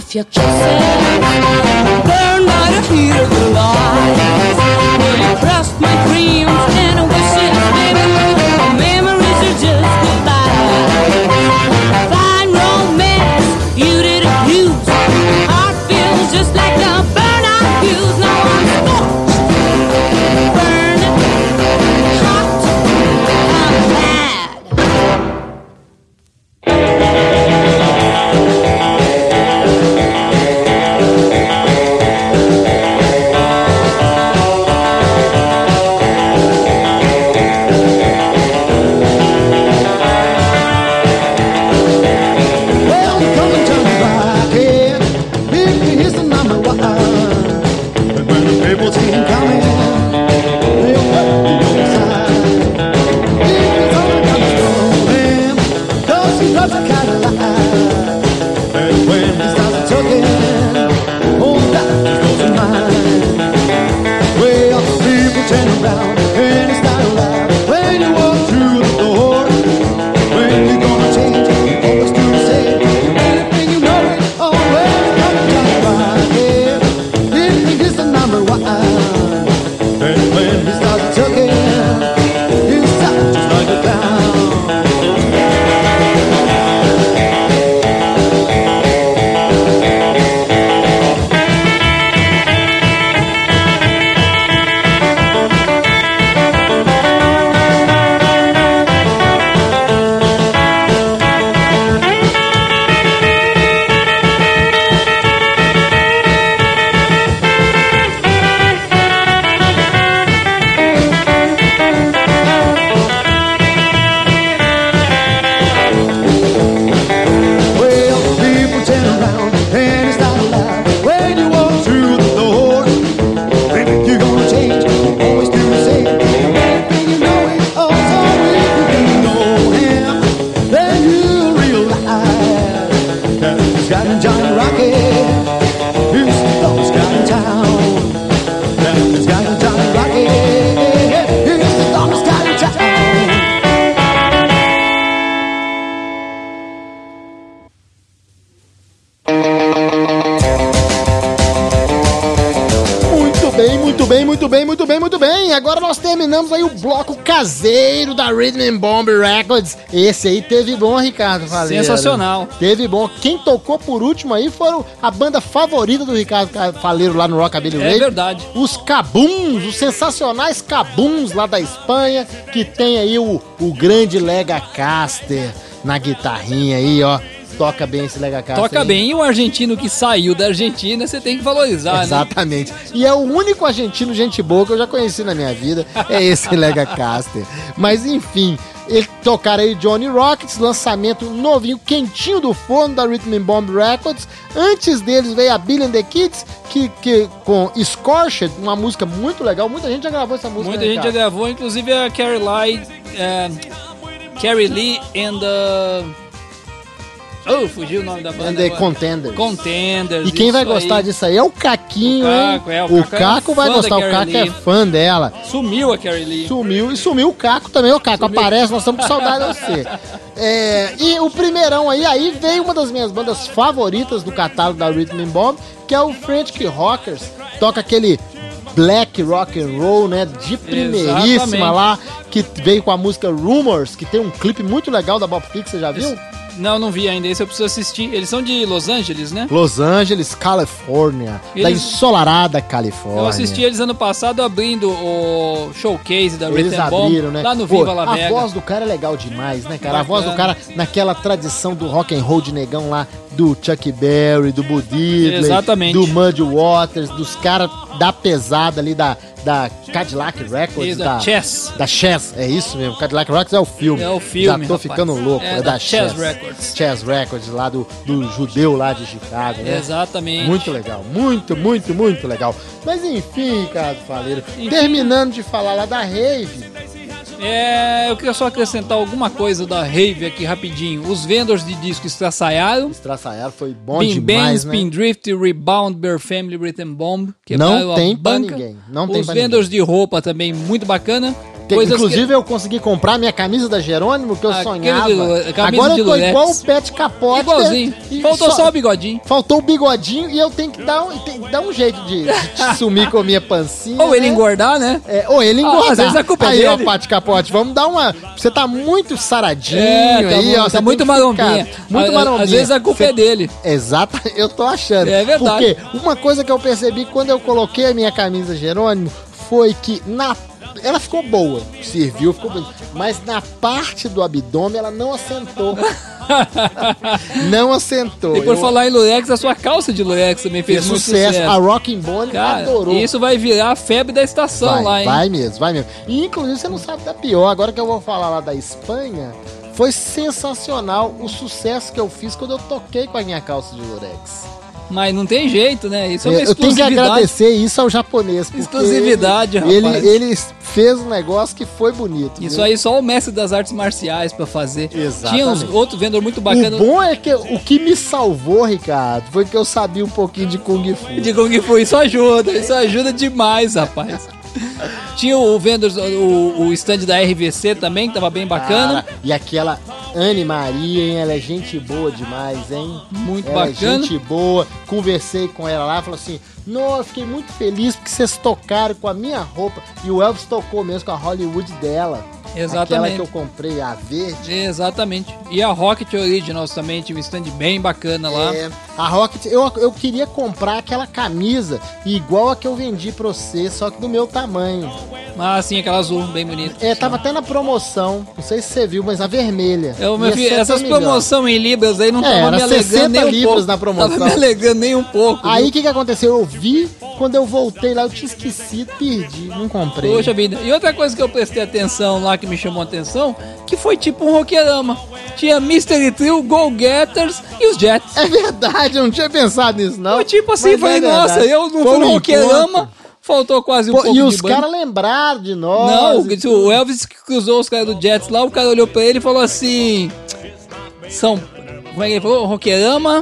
off your kisses, burned by the heat of the lights. Well, you crushed my dreams and wishes, baby. The memories are just goodbye. Fine romance, you didn't use. Heart feels just like a burnout fuse. Now I'm scorched, burning hot. I'm mad. Well, come and turn back here. Big is the number one. But when the people see him coming, they'll put the other side. Big is on the gun strolling, 'cause he drives a Cadillac. And when he starts talking, oh, that just goes in mind. Well, people turn around and it's not allowed. When you walk through the door, when you gonna change, you always do the same. Anything you know it, oh, well, you come and talk right here. Anything is the number one. And when he starts talking, he sounds just like a clown. Well, people turn around and it's not allowed. When you walk through the door, baby, you're gonna change. You always do the same. Anything you know it, oh, so if you know him, then you realize that he's got a Johnny Rocket. He's the dumbest guy in town. That he's got a Johnny Rocket. He's the dumbest guy in town. Muito bem, muito bem, muito bem, muito bem, muito bem. Agora nós terminamos aí o bloco caseiro da Rhythm and Bomb Records. Esse aí teve bom, Ricardo Faleiro. Sensacional. Teve bom. Quem tocou por último aí foram a banda favorita do Ricardo Faleiro lá no Rockabilly É Radio. verdade. Os Cabuns, os sensacionais Cabuns lá da Espanha, que tem aí o, o grande Lega Caster na guitarrinha aí, ó. Toca bem esse Lega Caster. Toca aí. bem. E um argentino que saiu da Argentina, você tem que valorizar, né? Exatamente. E é o único argentino gente boa que eu já conheci na minha vida, é esse Lega Caster. Mas enfim, ele tocaram aí Johnny Rockets, lançamento novinho, quentinho do forno da Rhythm and Bomb Records. Antes deles veio a Billy and the Kids, que, que, com Scorched, uma música muito legal. Muita gente já gravou essa música. Muita né, gente já cara? gravou, inclusive a Carrie Lee, é, Carrie Lee and the... Oh, fugiu o nome da banda And the agora. Contenders. Contenders. E quem vai isso gostar aí. disso aí é o Caquinho, O hein? Caco, é, o o Caco é Caco vai fã gostar, da o Carrie Caco é Lee. fã dela. Sumiu a Carrie Lee. Sumiu, e sumiu o Caco também. O Caco, aparece, nós estamos com saudade de você. É, e o primeirão aí, aí veio uma das minhas bandas favoritas do catálogo da Rhythm and Bomb, que é o Frantic Rockers. Toca aquele black rock and roll, né, de primeiríssima Exatamente. lá, que veio com a música Rumors, que tem um clipe muito legal da Bob Fix, você já viu? Não, não vi ainda. Esse eu preciso assistir. Eles são de Los Angeles, né? Los Angeles, Califórnia, da Eles- ensolarada Califórnia. Eu assisti eles ano passado abrindo o showcase da Eles Rhythm and Bomb abriram, né? lá no Pô, Viva La a Vega. voz do cara é legal demais, né, cara? A voz do Bacana. cara naquela tradição do rock and roll de negão lá, do Chuck Berry, do Bud Diddley, Exatamente. do Muddy Waters, dos caras da pesada ali da, da Cadillac Records, E da Chess. Da Chess, é isso mesmo. Cadillac Records é o filme. É o filme, Já tô rapaz. ficando louco. É É, da da, Chess Chess Records. Chess Records, lá do, do judeu lá de Chicago, né? Exatamente. Muito legal, muito, muito, muito legal. Mas enfim, Ricardo Faleiro, Enfim. terminando de falar lá da rave, É, eu queria só acrescentar alguma coisa da Rave aqui rapidinho. Os vendors de disco estraçaiaram. Estraçaiar foi bom Bim Bang, demais, né? Spindrift, Rebound, Bear Family, Rhythm Bomb. Não quebraram a tem pra banca. ninguém, não tem Os pra vendors de roupa também, muito bacana. Tem- Coisas inclusive que... eu consegui comprar minha camisa da Jerônimo, que eu Aquele sonhava. de Lu- camisa Agora de eu tô Lurex. igual o Pet Capote. Igualzinho. e Faltou só... o bigodinho. Faltou o bigodinho e eu tenho que dar um, tem que dar um jeito de, de sumir com a minha pancinha. Ou ele né? engordar, né? É, ou ele Ah, engordar. às vezes a culpa é aí, ó, dele. Pati Capote, vamos dar uma... Você tá muito saradinho É, tá aí, muito- ó. tá você muito tem que marombinha. ficar Muito A- a- marombinha. às vezes a culpa Você- é dele. Exato, eu tô achando. É verdade. Porque uma coisa que eu percebi quando eu coloquei a minha camisa Jerônimo foi que na... Ela ficou boa, serviu, ficou boa. Mas na parte do abdômen ela não assentou. Não assentou. E por Eu- falar em Lurex, a sua calça de Lurex também fez, fez muito sucesso. sucesso. A Rockin' Bone Cara, adorou. isso vai virar a febre da estação vai, lá, hein? vai mesmo, vai mesmo. E inclusive você não sabe da pior. Agora que eu vou falar lá da Espanha, foi sensacional o sucesso que eu fiz quando eu toquei com a minha calça de Lurex. Mas não tem jeito, né? Isso é uma Eu tenho que exclusividade. agradecer isso ao japonês. porque Exclusividade, ele, rapaz. Ele, ele fez um negócio que foi bonito. Isso viu? aí só o mestre das artes marciais pra fazer. Exatamente. Tinha uns outros vendedor muito bacana O bom é que o que me salvou, Ricardo, foi que eu sabia um pouquinho de Kung Fu. de Kung Fu. Isso ajuda, isso ajuda demais, rapaz. Tinha o vendedor, o, o stand da R V C também, que tava bem bacana. Cara, e aquela Anne Maria, hein? Ela é gente boa demais, hein? Muito ela bacana. É gente boa. Conversei com ela lá, falou assim: não, eu fiquei muito feliz porque vocês tocaram com a minha roupa. E o Elvis tocou mesmo com a Hollywood dela. Exatamente. Aquela que eu comprei, a verde. Exatamente. E a Rocket Originals também tinha um stand bem bacana lá. É, a Rocket, eu, eu queria comprar aquela camisa igual a que eu vendi pra você, só que do meu tamanho. Ah, sim, aquela azul, bem bonita. É, tava até na promoção, não sei se você viu, mas a vermelha. Eu, meu Ia filho, ser essas até melhor. promoções em libras aí não É, tava era me alegando sessenta nem um libras pouco. na promoção. Tava me alegando nem um pouco. Aí o viu? que que aconteceu? Eu vi, quando eu voltei lá, eu tinha esquecido, perdi, não comprei. Poxa vida. E outra coisa que eu prestei atenção lá, que me chamou a atenção, que foi tipo um roqueirama. Tinha Mystery Trio, Go Getters e os Jets. É verdade, eu não tinha pensado nisso, não. Foi tipo assim, Mas falei, é nossa, verdade. eu não Foi fui no um roqueirama, encontro. faltou quase um Pô, pouco e de os banda. caras lembraram de nós. Não, e o, o Elvis cruzou os caras do Jets lá, o cara olhou pra ele e falou assim... São... Como é que ele falou? Roqueirama,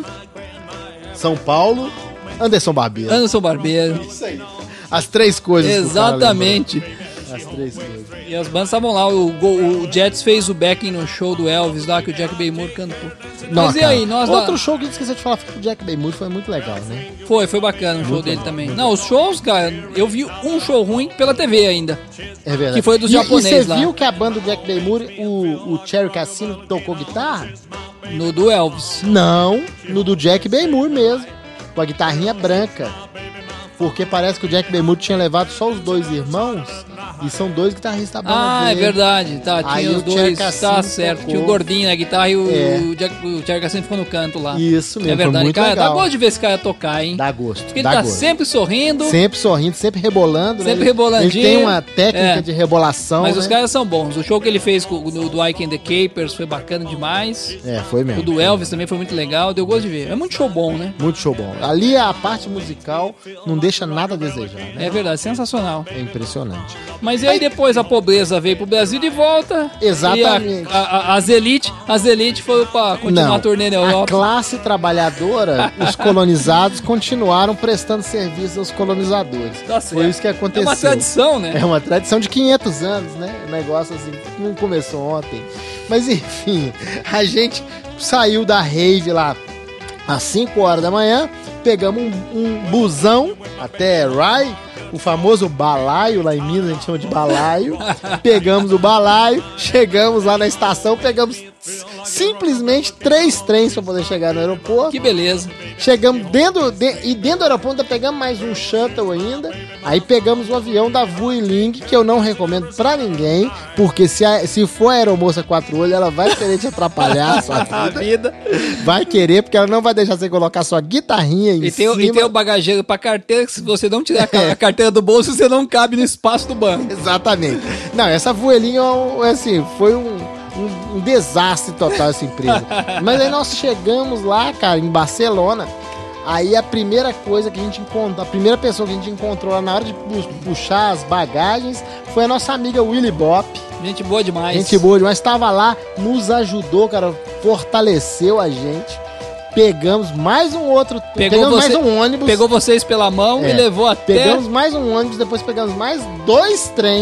São Paulo, Anderson Barbeiro. Anderson Barbeiro. Isso aí. As três coisas. que o cara Exatamente. lembrou. As três coisas. E as bandas estavam lá, o, Go- o Jets fez o backing no show do Elvis lá, que o Jack Baymore cantou. Mas e cara, aí, nós Outro lá... show que eu esqueci de falar foi que o Jack Baymore, foi muito legal, né? Foi, foi bacana o show dele também. Não, os shows, cara, eu vi um show ruim pela T V ainda. É verdade. Que foi dos E- japoneses E você lá. viu que a banda do Jack Baymore, o, o Cherry Cassino, tocou guitarra? No do Elvis. Não, no do Jack Baymore mesmo. Com a guitarrinha branca. Porque parece que o Jack Baymore tinha levado só os dois irmãos. E são dois guitarristas da banda Ah, é dele. verdade. Tá, Aí tinha os o dois. Cherry Tá Cassino certo. tocou. Tinha o gordinho na guitarra e o, É. o, Jack, o Cherry Cassino ficou no canto lá. Isso mesmo, É verdade. foi muito Cara, legal. dá gosto de ver esse cara tocar, hein? Dá gosto, Porque ele dá tá gosto. sempre sorrindo. Sempre sorrindo, sempre rebolando. né? Sempre Ele- rebolandinho. Ele tem uma técnica É. de rebolação, Mas né? os caras são bons. O show que ele fez com o do, do Ike and the Capers foi bacana demais. É, foi mesmo. O do Elvis também foi muito legal. Deu gosto de ver. É muito show bom, né? Muito show bom. Ali a parte musical não deixa nada a desejar, né? É verdade, sensacional. É impressionante. Mas e aí depois a pobreza veio pro Brasil de volta. Exatamente. E a, a- as elites, as elites foram pra continuar Não, a turnê na a Europa. classe trabalhadora, os colonizados continuaram prestando serviço aos colonizadores. Tá certo. Foi isso que É aconteceu. uma tradição, né? É uma tradição de quinhentos anos, né? Um negócio assim, que não começou ontem. Mas enfim, a gente saiu da rave lá às cinco horas da manhã, pegamos um, um busão até Rai, o famoso balaio, lá em Minas a gente chama de balaio. Pegamos o balaio, chegamos lá na estação, pegamos simplesmente três trens para poder chegar no aeroporto. Que beleza. Chegamos dentro, de, e dentro do aeroporto ainda pegamos mais um shuttle ainda. Aí pegamos o avião da Vueling, que eu não recomendo pra ninguém, porque se, a, se for a aeromoça quatro olhos, ela vai querer te atrapalhar a sua A vida. vida. Vai querer, porque ela não vai deixar você colocar sua guitarrinha em E tem, o- cima. e tem o bagageiro pra carteira, que se você não tirar a ca- a carteira do bolso, você não cabe no espaço do banco. Exatamente. Não, essa Vueling, é um- é assim, foi um, um, um desastre total essa empresa. Mas aí nós chegamos lá, cara, em Barcelona. Aí a primeira coisa que a gente encontrou, a primeira pessoa que a gente encontrou lá na hora de pu- puxar as bagagens foi a nossa amiga Willy Bop. Gente boa demais. Gente boa demais, estava lá, nos ajudou, cara, fortaleceu a gente. Pegamos mais um outro, Pegou pegamos você- mais um ônibus. Pegou vocês pela mão É. e levou até... Pegamos mais um ônibus, depois pegamos mais dois trens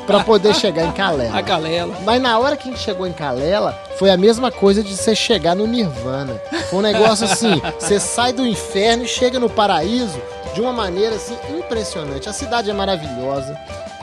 pra poder chegar em Calela. A Calela. Mas na hora que a gente chegou em Calela, foi a mesma coisa de você chegar no Nirvana. Foi um negócio assim, você sai do inferno e chega no paraíso de uma maneira assim impressionante. A cidade é maravilhosa,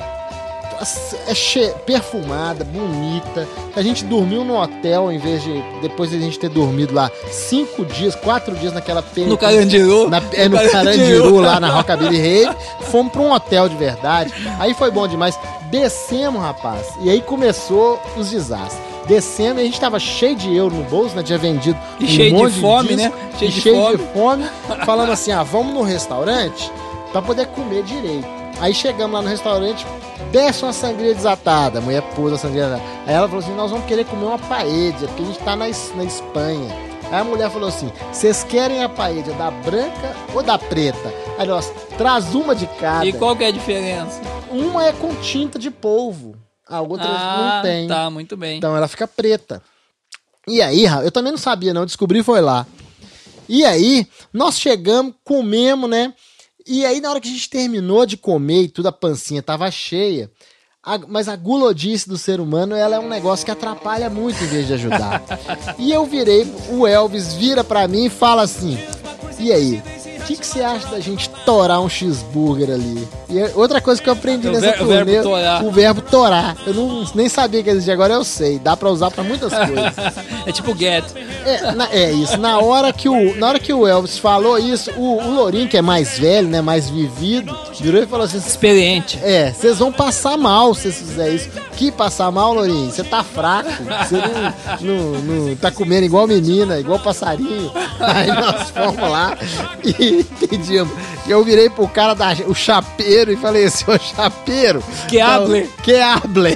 é che- perfumada, bonita. A gente dormiu no hotel em vez de depois de a gente ter dormido lá cinco dias, quatro dias naquela pena. No Carandiru. Na, é no No Carandiru, Carandiru. lá na Rockabilly Rave. Fomos pra um hotel de verdade. Aí foi bom demais. Descemos, rapaz. E aí começou os desastres. Descendo, e a gente tava cheio de euro no bolso, né? Tinha vendido E um cheio de monte fome, disco, né? Cheio e de cheio fome. de fome. Falando assim, ah, vamos no restaurante pra poder comer direito. Aí chegamos lá no restaurante, desce uma sangria desatada. A mulher pôs a sangria desatada. Aí ela falou assim, nós vamos querer comer uma paella, porque a gente tá na, Es- na Espanha. Aí a mulher falou assim, vocês querem a paella da branca ou da preta? Aí nós, traz uma de cada. E qual que é a diferença? Uma é com tinta de polvo, a outra Ah, não tem. tá, muito bem. Então ela fica preta. E aí, Ra- eu também não sabia não, descobri foi lá. E aí, nós chegamos, comemos, né? E aí, na hora que a gente terminou de comer e tudo, a pancinha tava cheia. A- mas a gulodice do ser humano, ela é um negócio que atrapalha muito em vez de ajudar. E eu virei, o Elvis vira pra mim e fala assim, e aí, o que, que você acha da gente torar um cheeseburger ali? E é outra coisa que eu aprendi O nessa ver- o turnê, verbo torar. o verbo torar. Eu não, nem sabia que existia, agora eu sei. Dá pra usar pra muitas coisas. É tipo get. É, na- é isso. Na hora, que o, na hora que o Elvis falou isso, o, o Lourinho, que é mais velho, né, mais vivido, virou e falou assim, Experiente. é, vocês vão passar mal se vocês fizerem isso. Que passar mal, Lourinho? Você tá fraco. Você não, não, não tá comendo igual menina, igual passarinho. Aí nós fomos lá e pedimos. Eu virei pro cara, da, o chapeiro, e falei assim, ô chapeiro. Que hable. Que hable.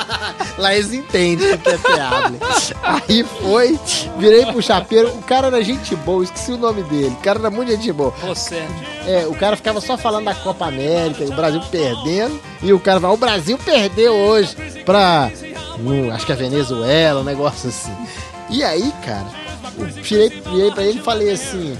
Lá eles entendem o que é que hable. Aí foi, virei pro chapeiro. O cara era gente boa, esqueci o nome dele. O cara era muito gente boa. Você. É, o cara ficava só falando da Copa América, o Brasil perdendo, e o cara fala, o Brasil perdeu hoje pra, hum, acho que a Venezuela, um negócio assim. E aí, cara, eu tirei, virei pra ele e falei assim,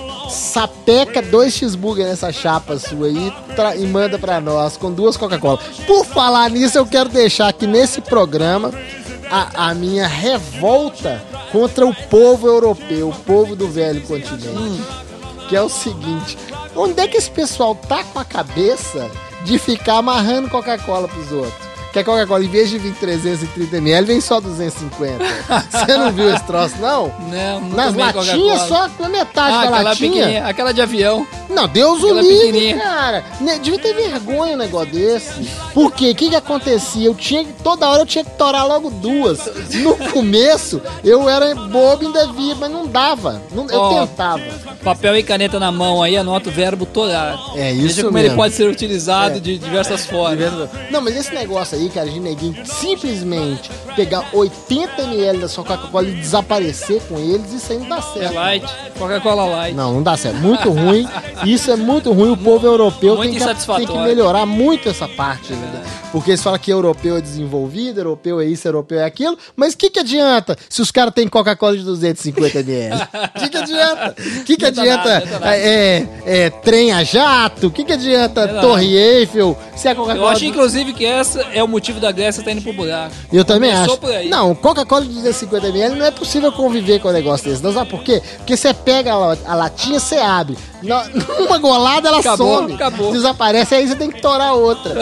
sapeca dois cheeseburger nessa chapa sua aí tra- e manda pra nós, com duas Coca-Cola. Por falar nisso, eu quero deixar aqui nesse programa a, a minha revolta contra o povo europeu, o povo do velho continente. Que é o seguinte, onde é que esse pessoal tá com a cabeça de ficar amarrando Coca-Cola pros outros? Que a Coca-Cola, em vez de vir trezentos e trinta mililitros, vem só duzentos e cinquenta. Você não viu esse troço, não? Não, não Nas tomei latinhas, Coca-Cola. só a metade Ah, da aquela latinha. pequenininha, aquela de avião. Não, Deus o Aquela livre, pequenininha. cara. Ne- Devia ter vergonha um negócio desse. Por quê? O que que acontecia? Eu tinha que, toda hora eu tinha que torar logo duas. No começo, eu era bobo e ainda via, mas não dava. Não- eu Ó, tentava. Papel e caneta na mão aí, anota o verbo torar. É isso Veja como mesmo. ele pode ser utilizado É. de diversas formas. Não, mas esse negócio aí, cara, de neguinho simplesmente pegar oitenta mililitros da sua Coca-Cola e desaparecer com eles, isso aí não dá É certo. light, Coca-Cola light. Não, não dá certo. Muito ruim. Isso é muito ruim. O povo europeu Muito tem que, tem insatisfatório. que melhorar muito essa parte. Né? Porque eles falam que europeu é desenvolvido, europeu é isso, europeu é aquilo. Mas o que, que adianta se os caras têm Coca-Cola de duzentos e cinquenta mililitros? O que, que adianta? O que, que Adianta adianta nada, adianta nada. é, é, trem a jato? O que, que adianta Adianta Torre Eiffel? Se a Eu Coca-Cola. acho, inclusive, que essa é o motivo da Grécia estar indo pro buraco. Eu também Começou acho. por aí. Não, Coca-Cola de duzentos e cinquenta mililitros não é possível conviver com um negócio desse. Não sabe por quê? Porque você pega a, la- a latinha, você abre. Na- Numa golada ela Acabou, some. acabou. Desaparece, aí você tem que torar outra.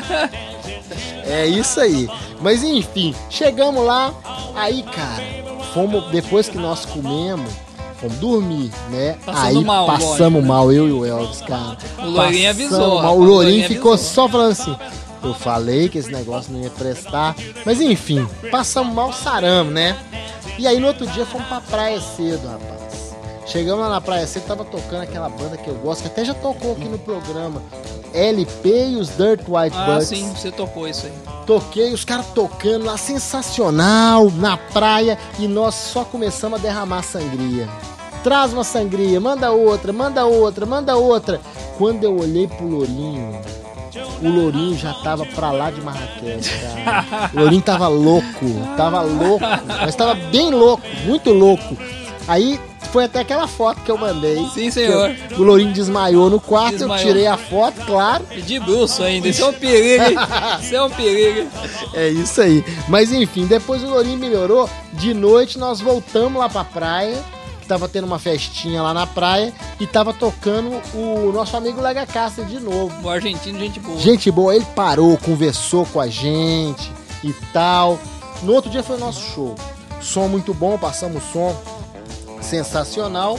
É isso aí. Mas enfim, chegamos lá. Aí, cara, fomos, depois que nós comemos, fomos dormir, né? Passando aí mal, passamos lógico, né? mal, eu e o Elvis, cara. O Lourinho Passamos avisou, mal. rapaz, O o Lourinho Lourinho ficou avisou. só falando assim. Eu falei que esse negócio não ia prestar. Mas enfim, passamos mal saramos, né? E aí no outro dia fomos pra praia cedo, rapaz. Chegamos lá na praia cedo, tava tocando aquela banda que eu gosto, que até já tocou aqui no programa. L P e os Dirt White Ah, Bucks. sim, você tocou isso aí. Toquei, os caras tocando lá, sensacional, na praia, e nós só começamos a derramar sangria. Traz uma sangria, manda outra, manda outra, manda outra. Quando eu olhei pro Lourinho, o Lourinho já tava pra lá de Marrakech, cara. O Lourinho tava louco, tava louco, mas tava bem louco, muito louco. Aí foi até aquela foto que eu mandei. Sim, senhor. Que eu- o Lourinho desmaiou no quarto, Desmaiou. eu tirei a foto, claro. E de bruxo ainda. Isso é um perigo, hein? Isso é um perigo. É isso aí. Mas enfim, depois o Lourinho melhorou. De noite nós voltamos lá pra praia. Que tava tendo uma festinha lá na praia. E tava tocando o nosso amigo Lega Castro de novo. O argentino, gente boa. Gente boa, ele parou, conversou com a gente e tal. No outro dia foi o nosso show. Som muito bom, passamos som sensacional.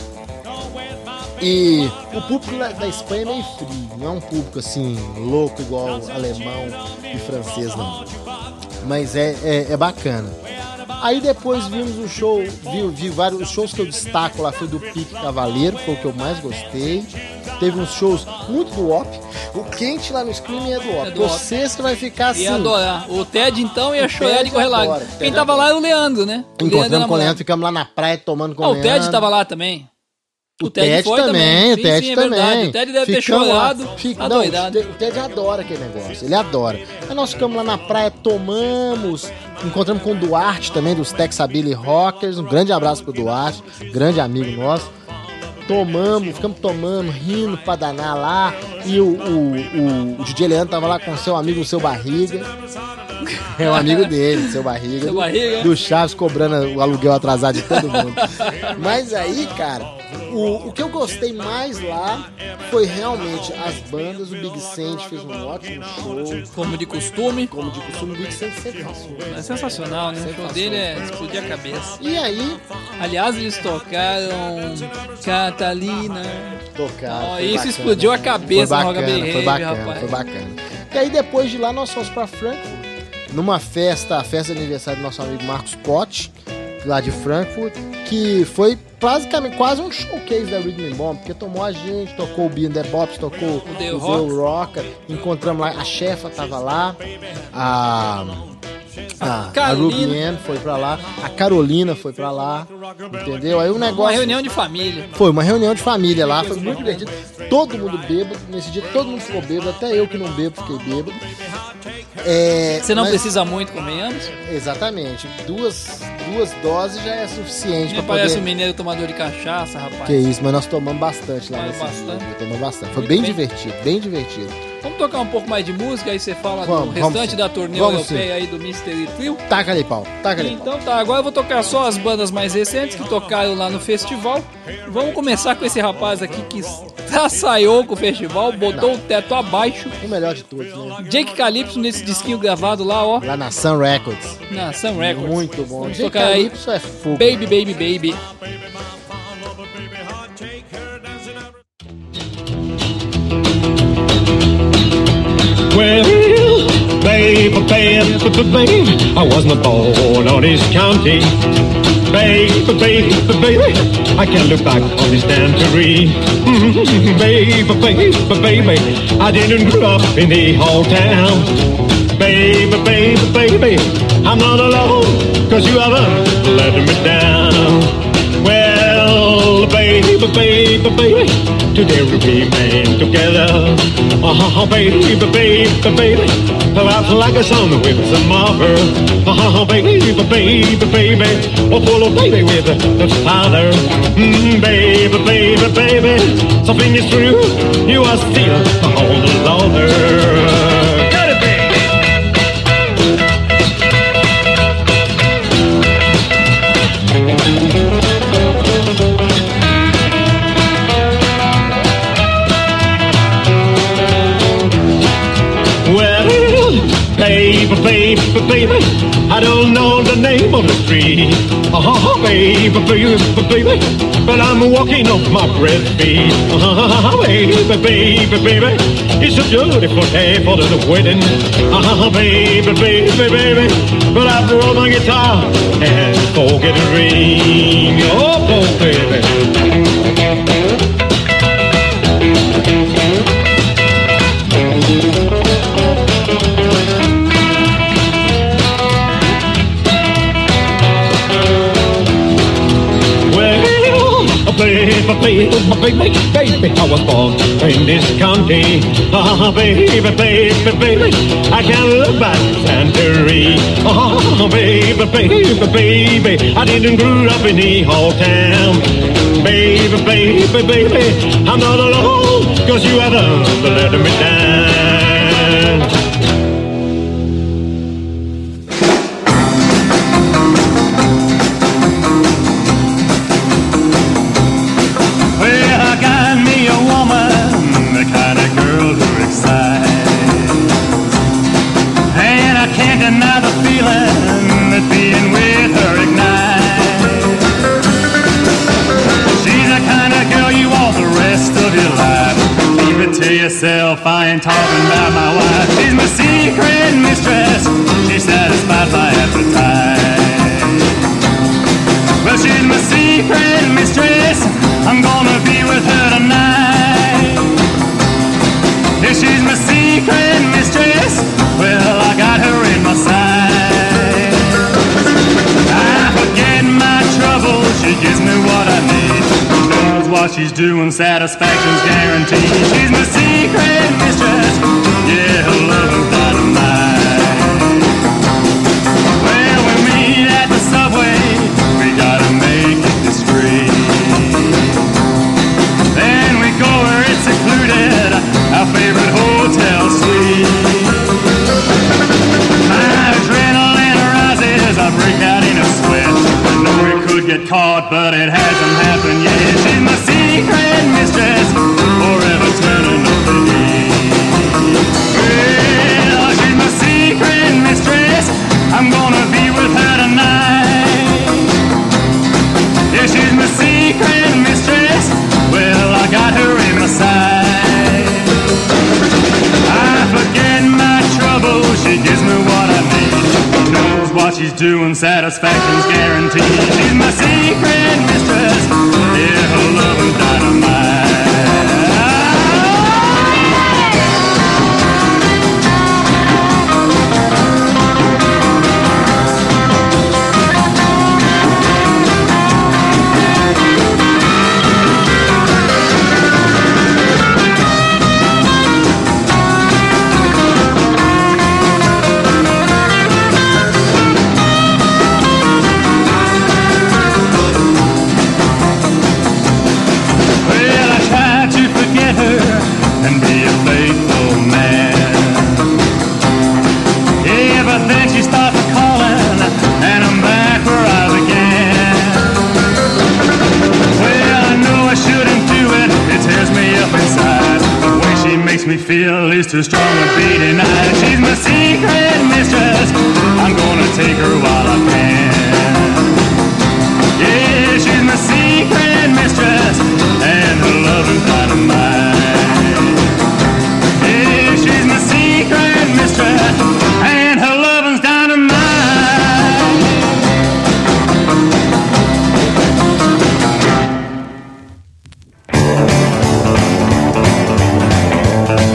E o público da da Espanha é meio frio, não é um público assim louco igual alemão e francês não. Mas é, é, é bacana. Aí depois vimos o show, vi, vi vários os shows que eu destaco lá, foi do Pique Cavaleiro, foi o que eu mais gostei. Teve uns shows muito do O P. O quente lá no Screaming é do O P. É do O P. Vocês que vai ficar assim. Ia adorar. O Ted, então, ia O chorar Ted de correr adora, lágrimas. o Ted Quem tava adora. lá era o Leandro, né? O Leandro Encontramos com o namorado. Leandro, ficamos lá na praia tomando com Ah, o o Leandro. Ted tava lá também. O Ted foi também, o Sim, Ted sim, é também. verdade. O Ted deve ter Ficamos lá, chorado, fica- adoidado. Não, o Ted adora aquele negócio, ele adora. Aí nós ficamos lá na praia, tomamos, encontramos com o Duarte também, dos Texabilly Rockers. Um grande abraço pro Duarte, grande amigo nosso. Tomamos, ficamos tomando, rindo pra danar lá. E o, o, o, o D J Leandro tava lá com seu amigo, o seu Barriga. É um amigo dele, seu Barriga. Seu do, Barriga. do Chaves cobrando o aluguel atrasado de todo mundo. Mas aí, cara, o, o que eu gostei mais lá foi realmente as bandas. O Big Sandy fez um ótimo show. Como de costume. Como de costume, o Big Sandy sempre passou. É sensacional, né? O show dele é explodir a cabeça. E aí, Aliás, eles tocaram Catalina. tocaram. Ó, foi isso bacana. explodiu a cabeça Foi no bacana, Rockabilly foi Rave, bacana, rapaz. foi bacana. E aí depois de lá nós fomos pra Frankfurt, numa festa, a festa de aniversário do nosso amigo Marcos Pott, lá de Frankfurt, que foi basicamente quase um showcase da Rhythm and Bomb, porque tomou a gente, tocou o Bean the Bops, tocou o The The Rock. Rocker, encontramos lá, a chefa tava lá, a... A, a Carolina. Ruby Ann foi pra lá, a Carolina foi pra lá, entendeu? Aí o Uma negócio... reunião de família. Foi uma reunião de família lá, foi muito divertido. Todo mundo bêbado, nesse dia todo mundo ficou bêbado, até eu que não bebo fiquei bêbado. É, Você não mas- precisa muito, convenhamos. Exatamente, duas, duas doses já é suficiente Nem pra parece um poder... mineiro tomador de cachaça, rapaz. Que isso, mas nós tomamos bastante lá Tomou nesse bastante? dia, tomamos bastante. Foi Muito bem bem. divertido, bem divertido. Vamos tocar um pouco mais de música, aí você fala Vamos, do vamos restante sim. da turnê Vamos europeia aí do Mystery Trio. Taca ali pau, taca ali pau. Então tá, agora eu vou tocar só as bandas mais recentes que tocaram lá no festival. Vamos começar com esse rapaz aqui que traçaiou com o festival, botou o teto abaixo. O melhor de todos, né? Jake Calypso nesse disquinho gravado lá, ó, Lá na Sun Records. na Sun Records. Muito bom. Vamos Jake tocar aí Calypso é fogo. Baby, Baby, Baby. Well, babe, babe, babe, I wasn't born on this county. Babe, babe, baby, I can't look back on this tangerine. Mm, babe, babe, baby, I didn't grow up in the whole town. Baby, baby, baby, I'm not alone, cause you haven't let me down. Well, baby, baby, baby, today we remain together. Oh, baby, baby, baby, laugh like a song with some offer. Oh, baby, baby, baby, oh, full of baby with the father. Mm, baby, baby, baby, something is true, you are still a whole lover. Got it, baby. Baby, baby, baby, I don't know the name of the street. Oh, baby, baby, baby, but I'm walking off my breath feet. Oh, baby, baby, baby, it's a beautiful day for the wedding. Oh, baby, baby, baby, but I brought my guitar and forget the ring. Oh, oh, baby. Baby, baby, baby, I was born in this county. Ah, baby, baby, baby, I can't look back Santorini. Oh, Oh, baby, baby, baby, I didn't grow up in Hee-Haw Town. Baby, baby, baby, I'm not alone, cause you haven't let me down. Well, I got me a woman, the kind of girl who excites. And I can't deny the feeling that being with her ignites. She's the kind of girl you want the rest of your life. Keep it to yourself, I ain't talking about my wife. She's my secret mistress, she's satisfied my appetite. Well, she's my secret mistress, I'm gonna be with her tonight. Yeah, she's my secret mistress, well, I got her in my sight. I forget my trouble, she gives me what I need. She knows what she's doing, satisfaction's guaranteed. She's my secret mistress, yeah, her love is dynamite. Well, we meet at the subway, we gotta make it discreet. Then we go where it's secluded, our favorite hotel suite. My adrenaline rises, I break out in a sweat. I know it could get caught, but it hasn't happened yet. She's my secret mistress, forever turning up the heat. Well, she's my secret mistress, I'm gonna be with her tonight. Yeah, she's my secret mistress, well, I got her in my sight. I forget my trouble, she gives me what I need. She knows what she's doing, satisfaction's guaranteed. She's my secret mistress, yeah, her love is dynamite. And be a faithful man. Yeah, but then she starts calling, and I'm back where I began. Well, I know I shouldn't do it, it tears me up inside. The way she makes me feel is too strong to be denied. She's my secret mistress, I'm gonna take her while I can. Yeah, she's my secret mistress, and her love is dynamite. She's my secret mistress, and her lovin's dynamite.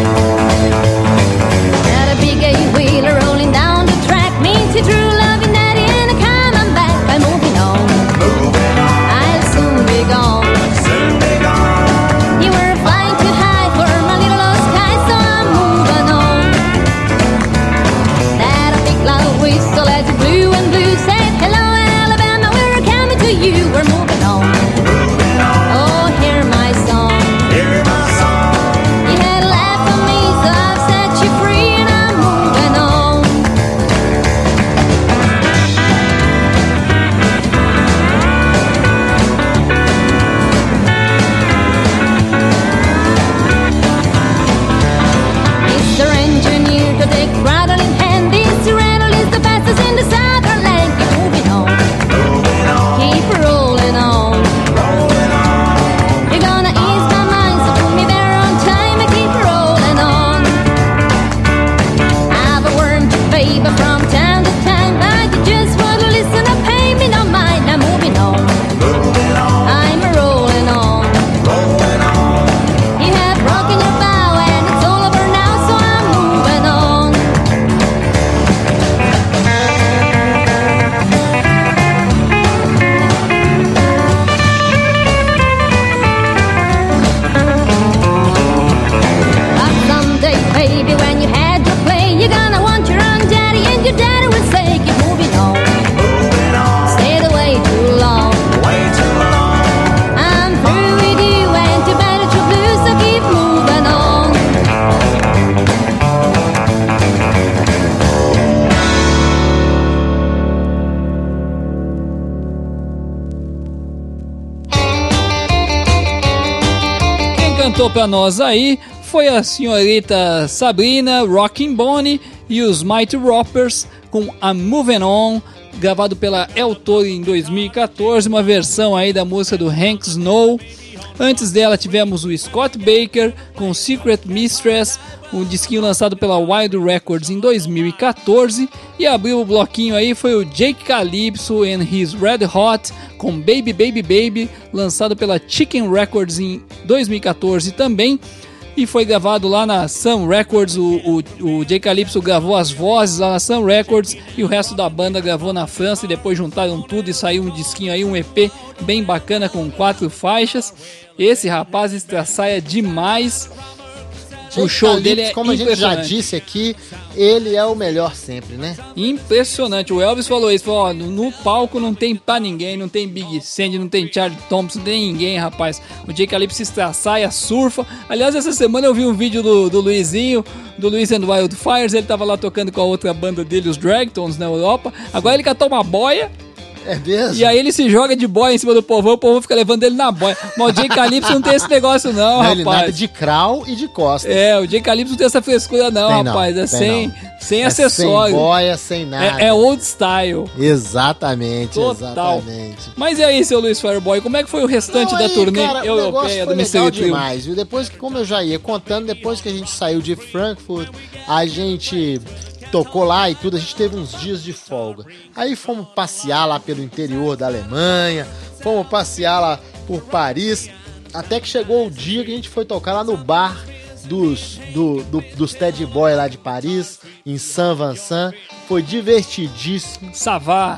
Got a big eight-wheeler rolling down the track, means he true loving that cantou pra nós aí foi a senhorita Sabrina Rockin' Bonnie e os Mighty Roppers com A Movin' On, gravado pela El Toro em dois mil e quatorze, uma versão aí da música do Hank Snow. Antes dela tivemos o Scott Baker com Secret Mistress, um disquinho lançado pela Wild Records em dois mil e quatorze, e abriu o bloquinho aí foi o Jake Calypso and His Red Hot com Baby Baby Baby, lançado pela Chicken Records em dois mil e quatorze também, e foi gravado lá na Sun Records. O, o, o Jake Calypso gravou as vozes lá na Sun Records e o resto da banda gravou na França, e depois juntaram tudo e saiu um disquinho aí, um E P bem bacana com quatro faixas. Esse rapaz estraçaia demais. O show Calypso, dele é como a gente já impressionante. disse aqui, ele é o melhor sempre, né? Impressionante. O Elvis falou isso, falou, ó, no, no palco não tem pra ninguém, não tem Big Sandy, não tem Charlie Thompson, não tem ninguém, rapaz. O Jake Calypso estraçaia, surfa. Aliás, essa semana eu vi um vídeo do, do Luizinho, do Luiz and Wildfires, ele tava lá tocando com a outra banda dele, os Dragtons, na Europa. Agora ele catou uma boia. É mesmo? E aí ele se joga de boia em cima do povão, o povão fica levando ele na boia. Mas o Jake Calypso não tem esse negócio não, Não, rapaz. ele nada de crawl e de costas. É, o Jake Calypso não tem essa frescura não, Tem não, rapaz. É tem sem, não. sem É acessório. sem boia, sem nada. É, é old style. Exatamente, Total. exatamente. Mas e aí, seu Luiz Fireboy, como é que foi o restante Não, da aí, turnê cara, o europeia negócio do foi Mister legal Trio? demais, viu? Depois que, como eu já ia contando, depois que a gente saiu de Frankfurt, a gente tocou lá e tudo, a gente teve uns dias de folga. Aí fomos passear lá pelo interior da Alemanha, fomos passear lá por Paris, até que chegou o dia que a gente foi tocar lá no bar dos, do, do, dos Ted Boy lá de Paris, em Saint-Vincent. Foi divertidíssimo. Savá.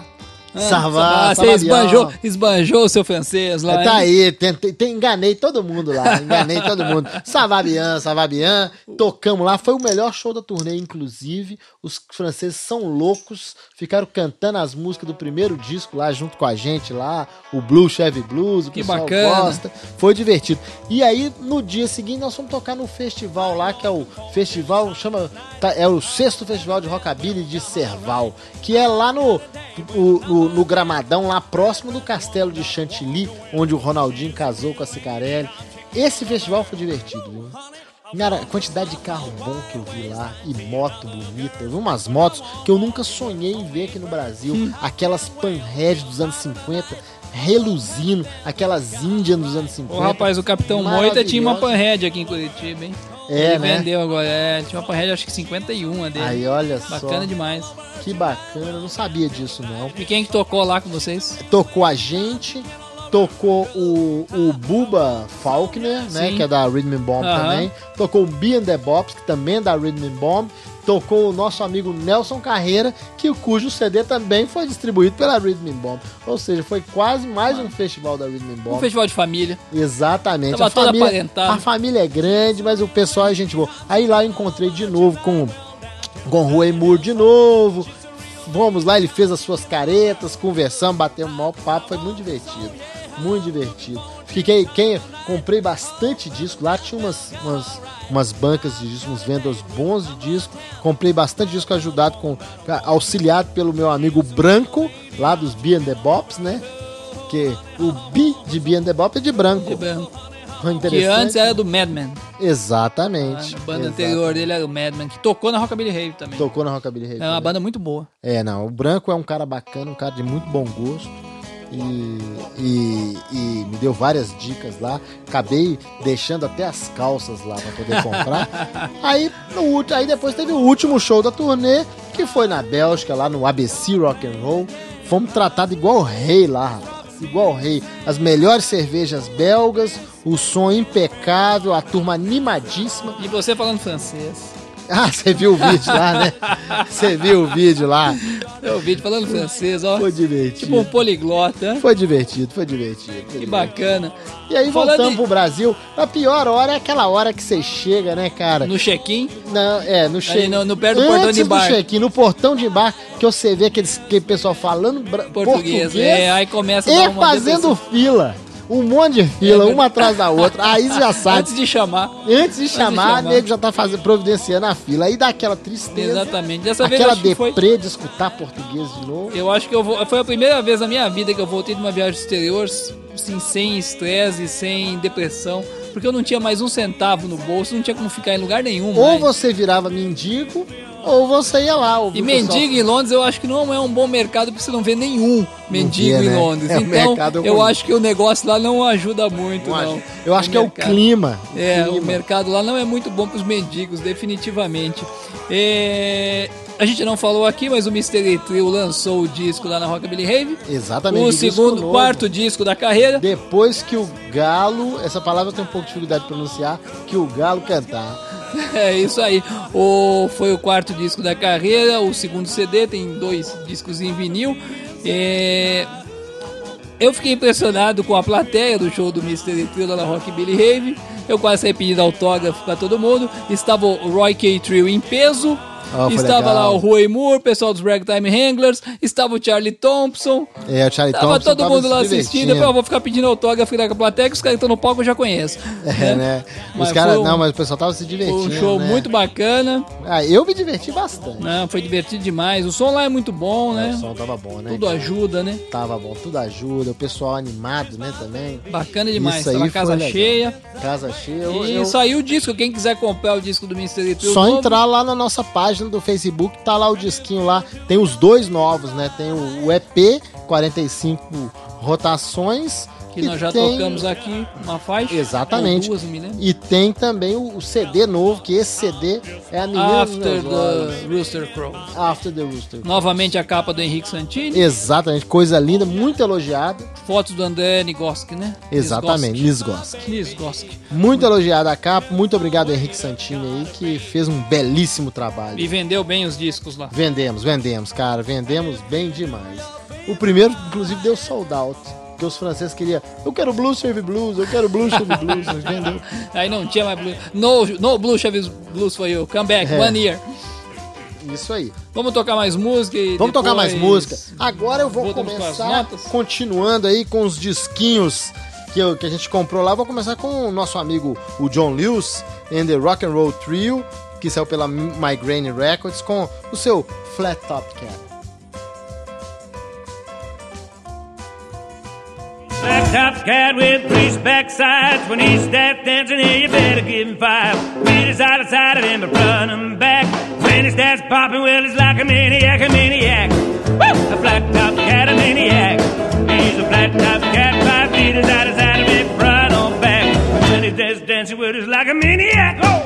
Savá, Você esbanjou, esbanjou o seu francês lá. Tá hein? aí, tentei, tem- enganei todo mundo lá, enganei todo mundo. Savabian, Savabian, tocamos lá, foi o melhor show da turnê, inclusive. Os franceses são loucos, ficaram cantando as músicas do primeiro disco lá junto com a gente lá, o Blue Chevy Blues, o Que pessoal bacana. gosta, foi divertido. E aí, no dia seguinte, nós fomos tocar no festival lá, que é o festival, chama, tá, é o sexto festival de rockabilly de Serval, que é lá no, o- no, no Gramadão, lá próximo do Castelo de Chantilly, onde o Ronaldinho casou com a Cicarelli. Esse festival foi divertido, viu? Cara, a quantidade de carro bom que eu vi lá e moto bonita. Eu vi umas motos que eu nunca sonhei em ver aqui no Brasil. Hum. Aquelas Panhead dos anos cinquenta, reluzindo, aquelas Indian dos anos cinquenta. Ô, rapaz, o Capitão Moita tinha uma Maravilhosa. Panhead aqui em Curitiba, hein? É, Ele né? vendeu agora, é, tinha uma Panhead, acho que cinquenta e um a dele. Aí, olha só. Bacana demais. Que bacana, eu não sabia disso não. E quem que tocou lá com vocês? Tocou a gente, tocou o, o Bubba Faulkner, né, Sim. que é da Rhythm and Bomb Aham. também. Tocou o B and the Bops, que também é da Rhythm and Bomb. Tocou o nosso amigo Nelson Carreira, que cujo C D também foi distribuído pela Rhythm and Bomb. Ou seja, foi quase mais um festival da Rhythm and Um Bomb. festival de família. Exatamente. Tava a, todo família, aparentado. a família é grande, mas o pessoal é gente boa. Aí lá eu encontrei de novo com, com o Rui Moore de novo. Vamos lá, ele fez as suas caretas, conversamos, batemos um maior papo, foi muito divertido. Muito divertido. Fiquei, quem comprei bastante disco lá, tinha umas, umas, umas bancas de discos, uns vendas bons de disco. Comprei bastante disco ajudado com, auxiliado pelo meu amigo Branco, lá dos B and the Bops, né? Porque o B de B and the Bop é de branco. De branco. Foi Que interessante. antes era do Madman. Exatamente. A banda Exato. anterior dele era o Madman, que tocou na Rockabilly Rave também. Tocou na Rockabilly Rave. É uma também. banda muito boa. É, não. O Branco é um cara bacana, um cara de muito bom gosto. E, e, e me deu várias dicas lá. Acabei deixando até as calças lá pra poder comprar. aí, no, ulti- aí depois teve o último show da turnê, que foi na Bélgica, lá no A B C Rock and Roll. Fomos tratados igual rei lá, rapaz. Igual rei. As melhores cervejas belgas, o som impecável, a turma animadíssima. E você falando francês. Ah, você viu o vídeo lá, né? Você viu o vídeo lá. Eu vi falando francês, ó. Foi divertido. Tipo um poliglota. Foi divertido, foi divertido. Foi Que divertido. bacana. E aí Falando voltamos em- pro Brasil. A pior hora é aquela hora que você chega, né, cara? No check-in. Não, é, no Ali check-in. no- no perto do portão de embarque. Antes do check-in, no portão de embarque, que você vê aqueles, aquele pessoal falando bra- Português. português, É, aí começa a e dar uma fazendo depressão. fila. Um monte de fila, uma atrás da outra. Aí você já sabe. Antes de chamar. Antes de chamar, chamar. o nego já tá fazendo, providenciando a fila. Aí dá aquela tristeza. Exatamente. Dessa vez Aquela acho que foi. deprê de escutar português de novo. Eu acho que eu vou. Foi a primeira vez na minha vida que eu voltei de uma viagem exterior assim, sem estresse e sem depressão. porque eu não tinha mais um centavo no bolso, não tinha como ficar em lugar nenhum Ou mais. você virava mendigo, ou você ia lá. E mendigo em Londres eu acho que não é um bom mercado, porque você não vê nenhum mendigo vê, em né? Londres. É um Então, mercado eu ruim. acho que o negócio lá não ajuda muito, Não não. acho. Eu acho que é o mercado. clima. o É, o clima. mercado lá não é muito bom para os mendigos, definitivamente. É, a gente não falou aqui, mas o Mystery Trio lançou o disco lá na Rockabilly Rave. Exatamente. O disco segundo, novo. quarto disco da carreira. Depois que o Galo, essa palavra eu tenho um pouco de dificuldade de pronunciar, que o Galo cantar. É isso aí. O, foi o quarto disco da carreira, o segundo C D, tem dois discos em vinil. É, eu fiquei impressionado com a plateia do show do Mystery Trio lá na Rockabilly Rave. Eu quase saí pedindo autógrafo pra todo mundo. Estava o Roy K. Trio em peso. Oh, foi Estava legal. lá o Huey Moore, o pessoal dos Ragtime Wranglers. Estava o Charlie Thompson. É, o Charlie Tava Thompson todo tava mundo se lá assistindo. divertindo. Eu falei, ah, vou ficar pedindo autógrafo aqui na plateia, que os caras que estão no palco eu já conheço. É, né? Mas Os caras, foi um- não, mas o pessoal tava se divertindo. Foi um show né? muito bacana. Ah, eu me diverti bastante. Não, foi divertido demais. O som lá é muito bom, né? O som tava bom, né? Tudo ajuda, né? Tava bom, tudo ajuda. O pessoal animado, né, também. Bacana demais. Isso aí Tava foi casa legal. cheia. Casa cheia. Eu, E eu- saiu o disco. Quem quiser comprar o disco do Mystery Trio Só novo, entrar lá na nossa página do Facebook, tá lá o disquinho lá. Tem os dois novos, né? Tem o, o E P, quarenta e cinco rotações. que e nós já tem- tocamos aqui uma faixa. Exatamente. Ou duas, não me lembro. E tem também o, o C D novo, que esse C D é a menina dos After meus olhos. the Rooster Crows. After the Rooster. Novamente a capa do Henrique Santini. Exatamente, coisa linda, muito elogiada. Fotos do André Nigoski, né? Exatamente, Nisgoski. Nisgoski. Muito elogiada a capa, muito obrigado Henrique Santini aí, que fez um belíssimo trabalho. E vendeu bem os discos lá. Vendemos, vendemos, cara, vendemos bem demais. O primeiro, inclusive, deu sold out. Porque os franceses queriam, eu quero blues, serve blues, eu quero blues, serve blues, mas vendeu. Aí não tinha mais blues. No, no Blues Chaves Blues for you. Come back, É. one year. Isso aí. Vamos tocar mais música e Vamos tocar mais depois música. Agora eu vou voltamos com as começar, notas. continuando aí com os disquinhos que, eu- que a gente comprou lá. Vou começar com o nosso amigo, o John Lewis, and the Rock and Roll Trio, que saiu pela Migraine Records, com o seu Flat Top Cat. Black top cat with greased backsides. When he starts dancing, yeah, you better give him five. Feet is out of sight of him, but run him back. When he starts popping, well, he's like a maniac, a maniac. Woo! A black top cat, a maniac. He's a black top cat, five feet is out of sight of him, run on back. When he starts dancing, well, he's like a maniac. Oh!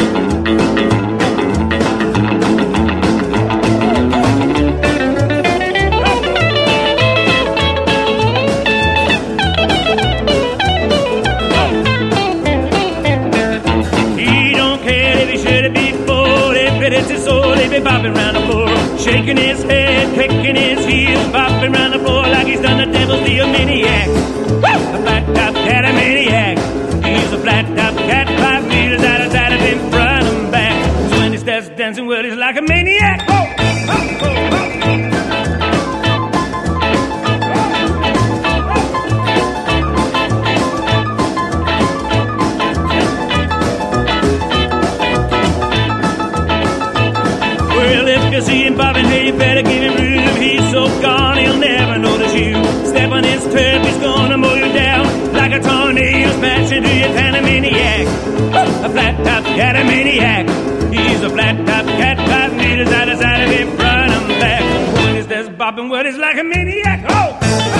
It's his soul, he be bopping round the floor, shaking his head, kicking his heels, bopping round the floor like he's done the devil's deal, maniac. Woo! A flat top cat, a maniac. He's a flat top cat, five meters out of sight of him, front and back. So when he starts dancing, well, he's like a maniac. Oh! Oh! Oh! Oh! You see him bobbing, hey, you better give him room. He's so gone, he'll never notice you. Step on his turf, he's gonna mow you down like a tornado smashing through your kind of maniac. Woo! A flat top cat, a maniac. He's a flat top cat, five meters out of sight of him, front and back. When he starts bopping, well, he's like a maniac. Oh!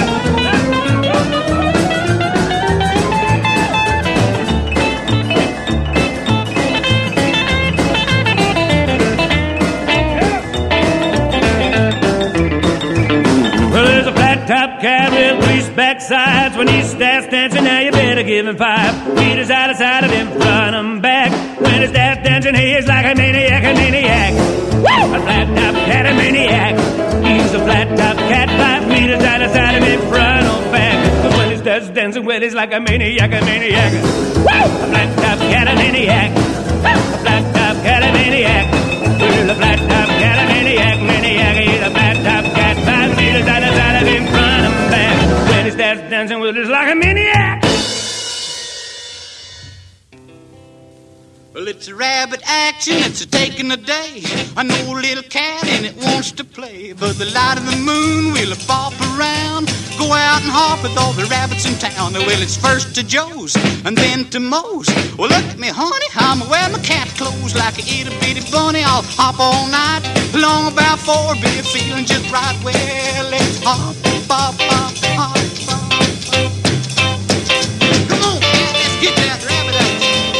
Top cat with greased backsides. When he starts dancing, now you better give him five. Meters out of sight of him, front and back. When he starts dancing, he is like a maniac, a maniac. Woo! A flat top cat, a maniac. He's a flat top cat, five meters out of sight of him, front and back. But when he starts dancing, well, he's like a maniac, a maniac. Woo! A flat top cat, a maniac. Woo! A flat top cat, a maniac. Well, a flat top cat, a maniac, maniac. He's a flat top cat, five meters out of sight of him, front and back. When he starts dancing, well, he's like a maniac. Well, it's a rabbit action, it's a taking a day. I know a little cat and it wants to play, but the light of the moon will bop around, go go out and hop with all the rabbits in town. Well, it's first to Joe's and then to Moe's. Well, look at me, honey, I'm wearing my cat clothes like a itty bitty bunny. I'll hop all night, long about four, be feeling just right. Well, let's hop, hop, hop, hop, hop. Come on, man, let's get that rabbit out.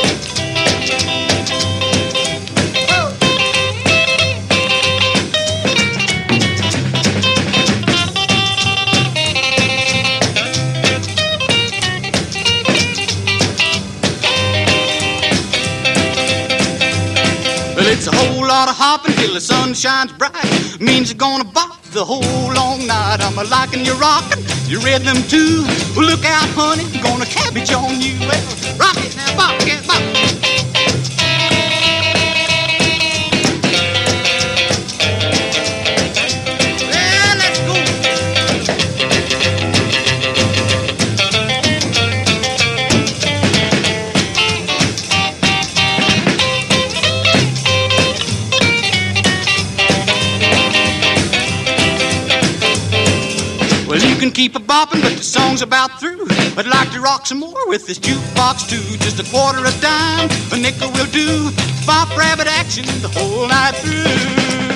It's a whole lot of hopping till the sun shines bright. Means you're gonna bop the whole long night. I'm a liking your rockin', your rhythm too. Well, look out, honey, I'm gonna cabbage on you. Well, rock it now, bop, get bop. Well, let's go. Well, you can keep a bopping, but the song's about through. I'd like to rock some more with this jukebox too. Just a quarter a dime, a nickel will do. Bop rabbit action the whole night through.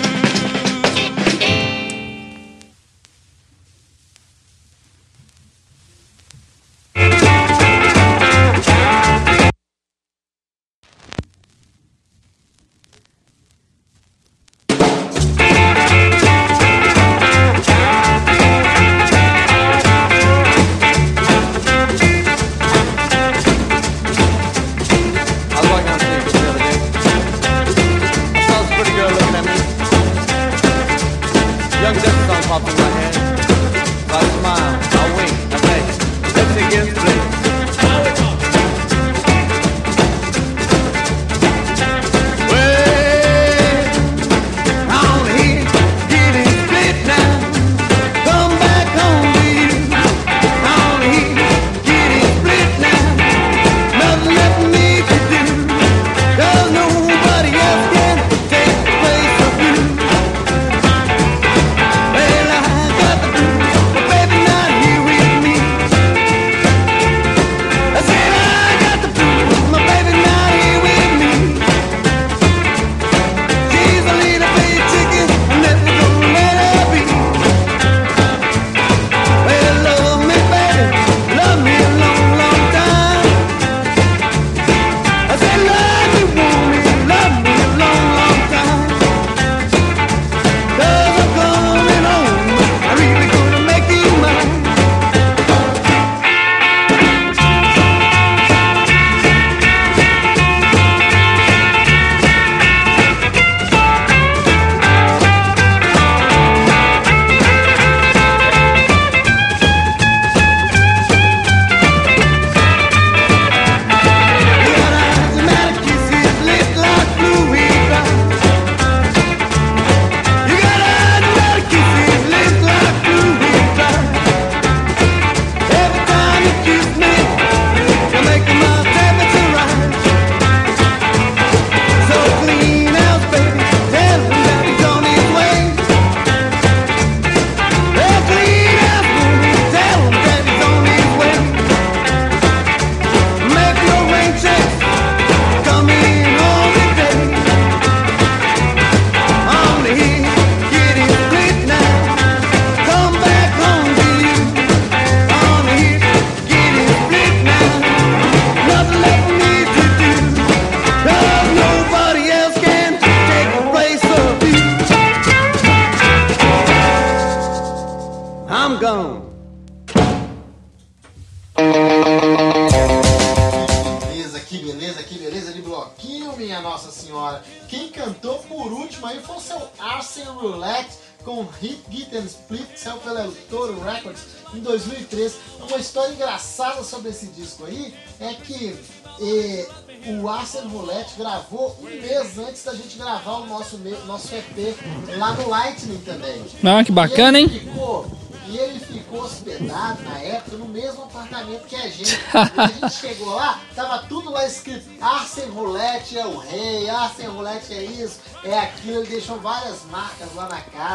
com Hit, Git and Split, que saiu pela Toro Records em dois mil e três. Uma história engraçada sobre esse disco aí é que e, o Arsene Roulette gravou um mês antes da gente gravar o nosso, nosso E P lá no Lightning também. Ah, que bacana, hein? Ficou, e ele ficou hospedado na época no mesmo apartamento que a gente. E a gente chegou lá, tava tudo lá escrito: Arsene Roulette é o rei, Arsene Roulette é isso, é aquilo. Ele deixou várias marcas lá na casa.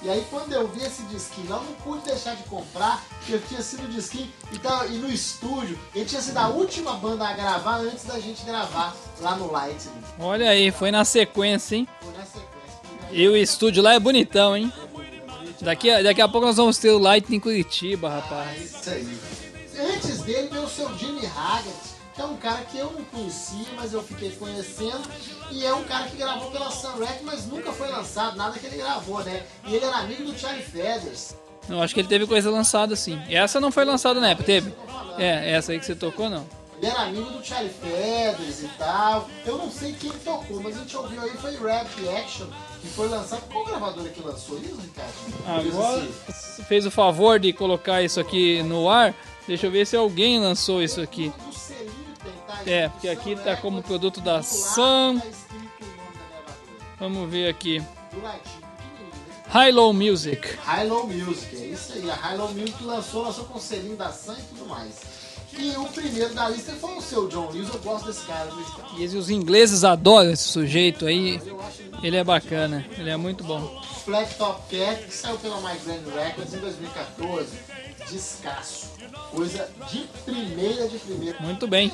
E aí quando eu vi esse disquinho, eu não pude deixar de comprar, porque tinha sido o disquinho e, tava, e no estúdio, ele tinha sido a última banda a gravar antes da gente gravar lá no Lightning. Olha aí, foi na sequência, hein? Foi na sequência. E o estúdio lá é bonitão, hein? Daqui a, daqui a pouco nós vamos ter o Lightning em Curitiba, rapaz. Isso aí. Antes dele veio o seu Jimmy Haggett, que é um cara que eu não conhecia, mas eu fiquei conhecendo. E é um cara que gravou pela Sun Records, mas nunca foi lançado, nada que ele gravou, né? E ele era amigo do Charlie Feathers. Eu acho que ele teve coisa lançada sim. Essa não foi lançada na época, teve? É, essa aí que você tocou, não. Ele era amigo do Charlie Feathers e tal. Eu não sei quem tocou, mas a gente ouviu aí, foi Rap Action, que foi lançado. Qual gravadora que lançou isso, Ricardo? Agora, você fez o favor de colocar isso aqui no ar. Deixa eu ver se alguém lançou isso aqui. É, porque aqui tá como produto da Sun. Vamos ver aqui. High-Low Music. High-Low Music, é isso aí. A High-Low Music lançou, lançou com o selinho da Sun e tudo mais. E o primeiro da lista foi o seu John Lewis. Eu gosto desse cara. E os ingleses adoram esse sujeito aí. Ele é bacana, ele é muito bom. Flat Top Cat, que saiu pela My Grand Records em dois mil e quatorze. Descasso. Coisa de primeira, de primeira. Muito bem.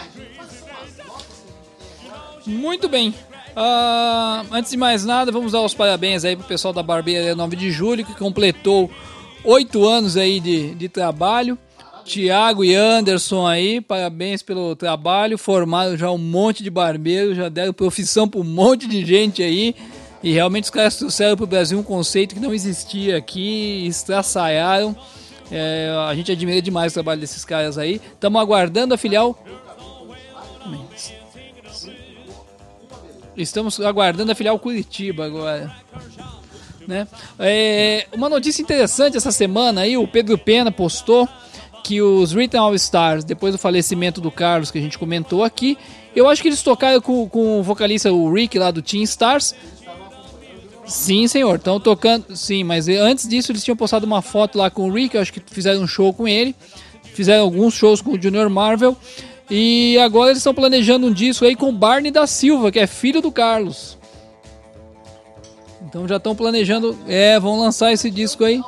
Muito bem. Uh, antes de mais nada, vamos dar os parabéns aí pro pessoal da Barbearia nove de julho, que completou oito anos aí de, de trabalho. Tiago e Anderson aí, parabéns pelo trabalho. Formaram já um monte de barbeiros, já deram profissão para um monte de gente aí. E realmente os caras trouxeram para o Brasil um conceito que não existia aqui, estraçalharam. É, a gente admira demais o trabalho desses caras aí. Estamos aguardando a filial. Estamos aguardando a filial Curitiba agora. Né? É, uma notícia interessante essa semana aí, o Pedro Pena postou que os Written All Stars, depois do falecimento do Carlos, que a gente comentou aqui, eu acho que eles tocaram com, com o vocalista, o Rick, lá do Teen Stars. Sim, senhor, estão tocando, sim, mas antes disso eles tinham postado uma foto lá com o Rick, eu acho que fizeram um show com ele, fizeram alguns shows com o Junior Marvel, e agora eles estão planejando um disco aí com o Barney da Silva, que é filho do Carlos. Então já estão planejando, é, vão lançar esse disco aí.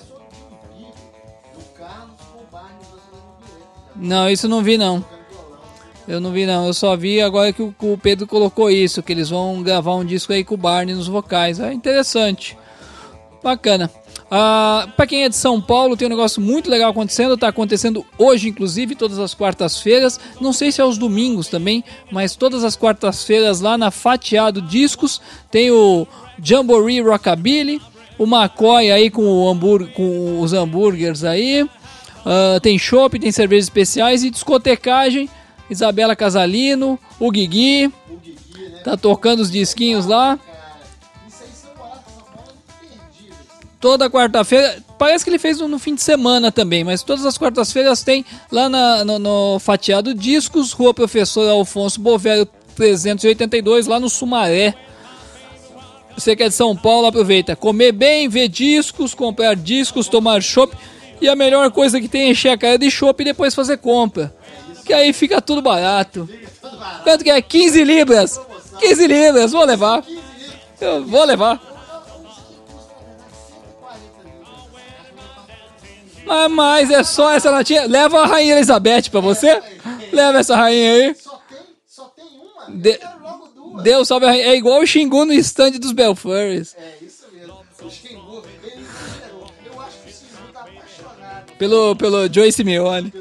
Não, isso não vi não. Eu não vi não, eu só vi agora que o, que o Pedro colocou isso, que eles vão gravar um disco aí com o Barney nos vocais. É interessante, bacana. Ah, para quem é de São Paulo, tem um negócio muito legal acontecendo, tá acontecendo hoje inclusive, todas as quartas-feiras, não sei se é aos domingos também, mas todas as quartas-feiras lá na Fatiado Discos, tem o Jamboree Rockabilly, o McCoy aí com, o hambúrguer, com os hambúrgueres aí, uh, tem chopp, tem cervejas especiais e discotecagem. Isabela Casalino, o Guigui, o Guigui né? Tá tocando os disquinhos lá. Toda quarta-feira, parece que ele fez no fim de semana também, mas todas as quartas-feiras tem lá na, no, no Fatiado Discos, Rua Professor Alfonso Bovério trezentos e oitenta e dois, lá no Sumaré. Você que é de São Paulo, aproveita. Comer bem, ver discos, comprar discos, tomar chopp. E a melhor coisa que tem é encher a cara de chopp e depois fazer compra. Que aí fica tudo barato. Quanto que é? quinze libras. quinze libras, vou levar. Eu vou levar. Mas, mas é só essa latinha. Leva a Rainha Elizabeth pra você. Leva essa rainha aí. Só tem uma? De, Deus salve a rainha. É igual o Xingu no stand dos Belfurs. É isso mesmo. O Xingu, ele eu acho que o Xingu tá apaixonado. Pelo, pelo Joey Simeone.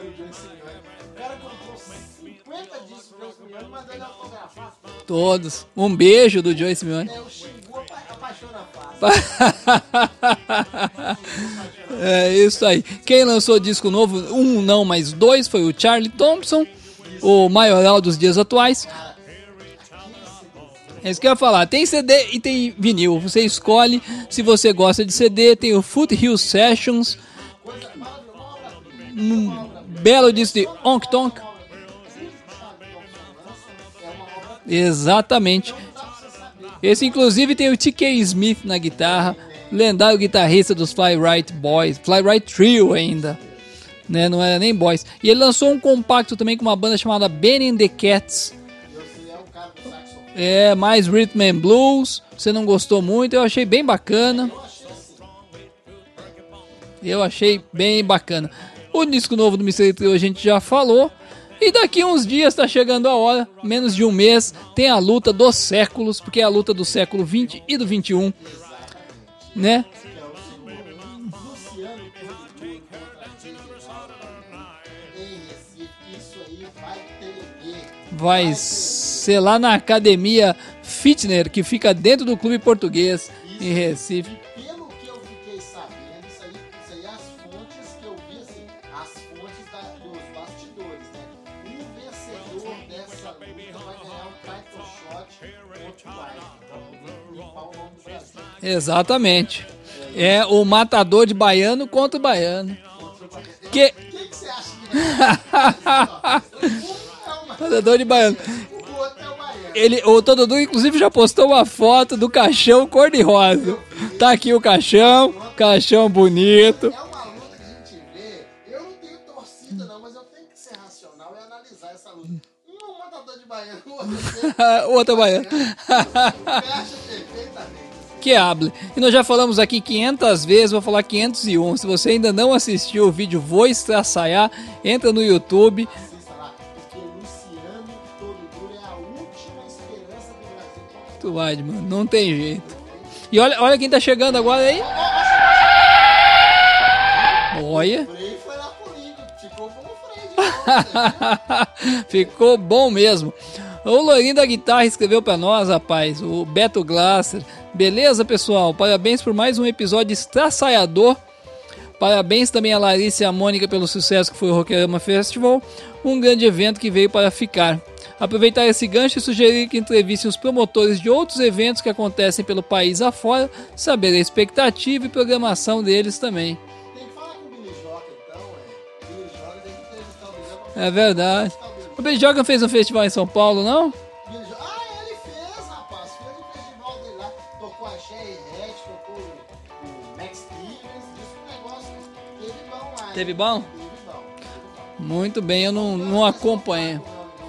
Todos. Um beijo do Joey Simeone. É, o Xingu apaixona fácil. É isso aí. Quem lançou disco novo, um não, mas dois, foi o Charlie Thompson, o maioral dos dias atuais. É isso que eu ia falar. Tem C D e tem vinil. Você escolhe se você gosta de C D. Tem o Foothill Sessions. Um belo disco de Onk Tonk. Exatamente. Esse inclusive tem o T K Smith na guitarra, lendário guitarrista dos Fly Right Boys, Fly Right Trio ainda, né? Não era nem Boys. E ele lançou um compacto também com uma banda chamada Benny and the Cats. É, mais Rhythm and Blues. Você não gostou muito, eu achei bem bacana. Eu achei bem bacana. O disco novo do Mystery Trio a gente já falou. E daqui uns dias tá chegando a hora, menos de um mês, tem a luta dos séculos, porque é a luta do século vinte e do vinte e um, né? Vai ser lá na Academia Fitner, que fica dentro do Clube Português, em Recife. Pelo que eu fiquei sabendo, isso aí, isso aí é as fontes que eu vi, assim, as fontes da, dos bastidores, né? O vencedor dessa luta vai ganhar um title shot contra o White, limpar o nome do Brasil. Exatamente. É o matador de baiano contra o baiano. Que... O que, que você acha que matador de baiano. Ele, o Tododô, inclusive, já postou uma foto do caixão cor-de-rosa. Tá aqui o caixão, caixão bonito. É uma luta que a gente vê. Eu não tenho torcida, não, mas eu tenho que ser racional e analisar essa luta. Um é um matador de baiano, o outro o outro é baiano. Fecha perfeitamente. Que hable. E nós já falamos aqui quinhentas vezes, vou falar quinhentos e um. Se você ainda não assistiu o vídeo Vou Estraçaiar, entra no YouTube. Tu vai, mano, não tem jeito. E olha, olha quem tá chegando agora aí. Olha. Ficou bom mesmo. O Lourinho da Guitarra escreveu pra nós, rapaz, o Beto Glasser. Beleza, pessoal? Parabéns por mais um episódio estraçaiador. Parabéns também a Larissa e a Mônica pelo sucesso que foi o Rockerama Festival. Um grande evento que veio para ficar. Aproveitar esse gancho e sugerir que entrevistem os promotores de outros eventos que acontecem pelo país afora, saber a expectativa e programação deles também. Tem que falar com o Billy Joca, então, é. Billy Joca tem que entrevistar o Billy Joca. É verdade. O Billy Joca fez um festival em São Paulo, não? Billy Joca... Ah, ele fez, rapaz. Fez o festival dele lá. Tocou a Sherry Red, tocou o Max Stevens. Disse um negócio. Teve bom lá. Teve bom? Teve bom. Muito bem, eu não, não acompanhei.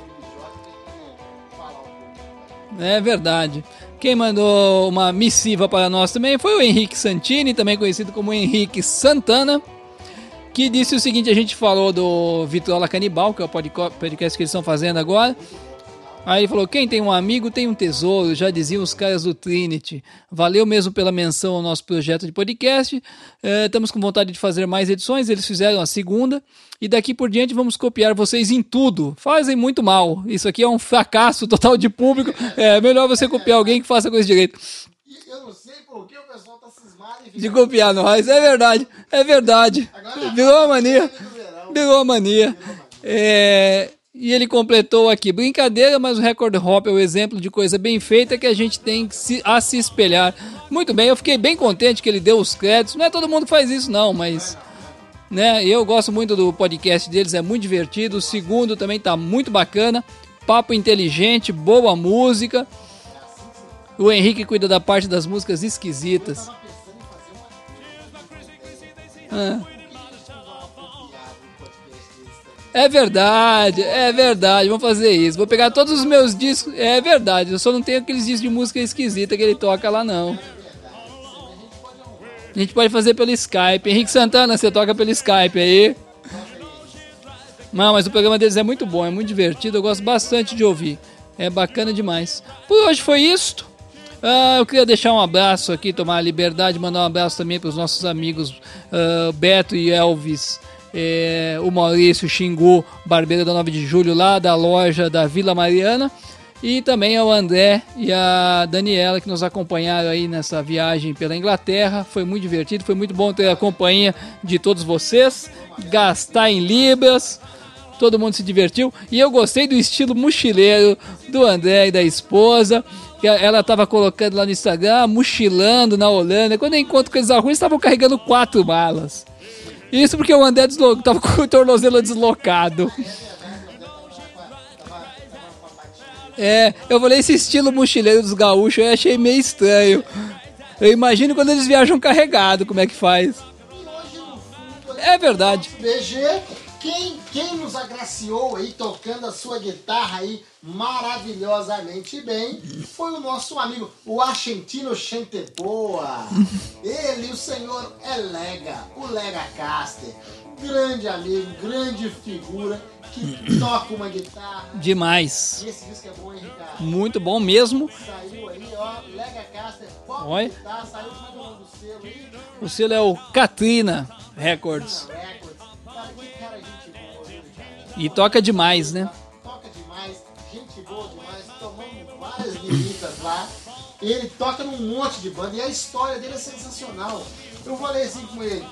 É verdade. Quem mandou uma missiva para nós também foi o Henrique Santini, também conhecido como Henrique Santana, que disse o seguinte: a gente falou do Vitrola Canibal, que é o podcast que eles estão fazendo agora. Aí ele falou: quem tem um amigo tem um tesouro, já diziam os caras do Trinity. Valeu mesmo pela menção ao nosso projeto de podcast. É, estamos com vontade de fazer mais edições, eles fizeram a segunda. E daqui por diante vamos copiar vocês em tudo. Fazem muito mal. Isso aqui é um fracasso total de público. É melhor você copiar alguém que faça coisa direito. Eu não sei por que o pessoal tá cismado em de copiar nós. É verdade. É verdade. Virou uma mania. Virou uma mania. É... E ele completou aqui: brincadeira, mas o Record Hop é o exemplo de coisa bem feita que a gente tem que se, a se espelhar. Muito bem, eu fiquei bem contente que ele deu os créditos. Não é todo mundo que faz isso não, mas... né, eu gosto muito do podcast deles, é muito divertido. O segundo também tá muito bacana. Papo inteligente, boa música. O Henrique cuida da parte das músicas esquisitas. Ah. É verdade, é verdade, vamos fazer isso. Vou pegar todos os meus discos. É verdade, eu só não tenho aqueles discos de música esquisita que ele toca lá, não. A gente pode fazer pelo Skype. Henrique Santana, você toca pelo Skype aí. Não, mas o programa deles é muito bom, é muito divertido, eu gosto bastante de ouvir. É bacana demais. Por hoje foi isto. Uh, eu queria deixar um abraço aqui, tomar a liberdade de mandar um abraço também para os nossos amigos uh, Beto e Elvis. É, o Maurício Xingu, barbeiro da nove de julho, lá da loja da Vila Mariana, e também ao André e a Daniela, que nos acompanharam aí nessa viagem pela Inglaterra. Foi muito divertido, foi muito bom ter a companhia de todos vocês, gastar em libras, todo mundo se divertiu, e eu gostei do estilo mochileiro do André e da esposa, que ela estava colocando lá no Instagram, mochilando na Holanda. Quando eu encontro com eles na rua, eles estavam carregando quatro malas. Isso porque o André deslo... tava com o tornozelo deslocado. É, eu falei, esse estilo mochileiro dos gaúchos eu achei meio estranho. Eu imagino quando eles viajam carregado, como é que faz. É verdade. B G, quem, quem nos agraciou aí tocando a sua guitarra aí maravilhosamente bem foi o nosso amigo, o argentino Chanteboa. Ele, o senhor Elega, o Lega Caster. Grande amigo, grande figura, que toca uma guitarra. Demais. E esse disco é bom, hein, Ricardo? Muito bom mesmo. Saiu aí, ó, Lega Caster, pop Oi. guitarra, saiu como é que é o nome do selo aí? O selo é o Katrina Records. Records. Cara, que cara, gente boa, viu, Ricardo? E toca demais, né? Toca demais, gente boa demais, tomamos várias biritas lá. Ele toca num monte de banda e a história dele é sensacional. Eu falei assim com ele: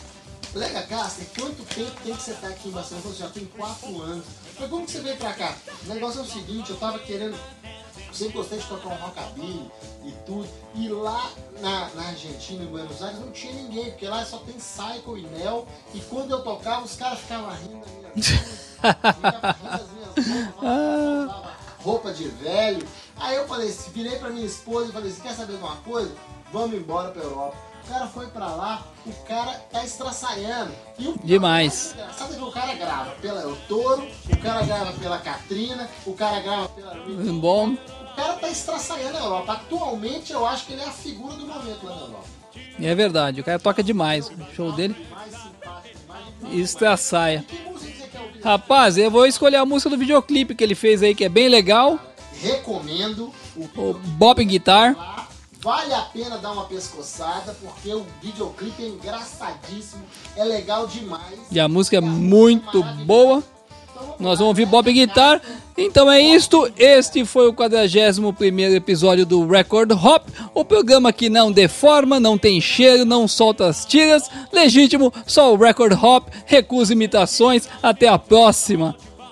Lega Caster, quanto tempo tem que você estar aqui em Barcelona? Ele falou: já tem quatro anos. Eu falei: como que você veio pra cá? O negócio é o seguinte, eu tava querendo, eu sempre gostei de tocar um rockabilly e tudo, e lá na, na Argentina, em Buenos Aires, não tinha ninguém, porque lá só tem Psycho e Nel, e quando eu tocava, os caras ficavam rindo da minha voz, ficavam rindo das minhas roupas, falava roupa de velho. Aí eu falei, virei pra minha esposa e falei assim: quer saber de uma coisa? Vamos embora pra Europa. O cara foi pra lá, o cara tá estraçalhando. E o Demais. engraçado é que o cara grava pela El Toro, o cara grava pela Katrina, o cara grava pela... Bom. O cara tá estraçalhando a Europa. Atualmente eu acho que ele é a figura do momento lá na Europa. É verdade, o cara toca demais. O show dele Mais simpático, mais... estraçalha. Que música você quer ouvir? Rapaz, eu vou escolher a música do videoclipe que ele fez aí, que é bem legal. Recomendo o O Bop Guitar. lá. Vale a pena dar uma pescoçada, porque o videoclipe é engraçadíssimo, é legal demais. E a música é muito boa. Nós vamos ouvir Bop Guitar. Então é isto. Este foi o quadragésimo primeiro episódio do Record Hop. O programa que não deforma, não tem cheiro, não solta as tiras. Legítimo, só o Record Hop. Recusa imitações. Até a próxima.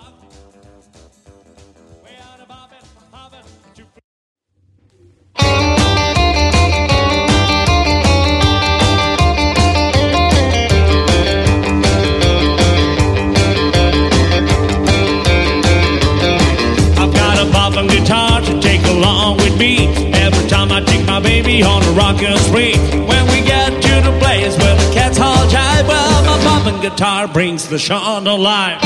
Bopping guitar to take along with me. Every time I take my baby on a rockin' spree. When we get to the place where the cats all jive, well, my bopping guitar brings the show to life.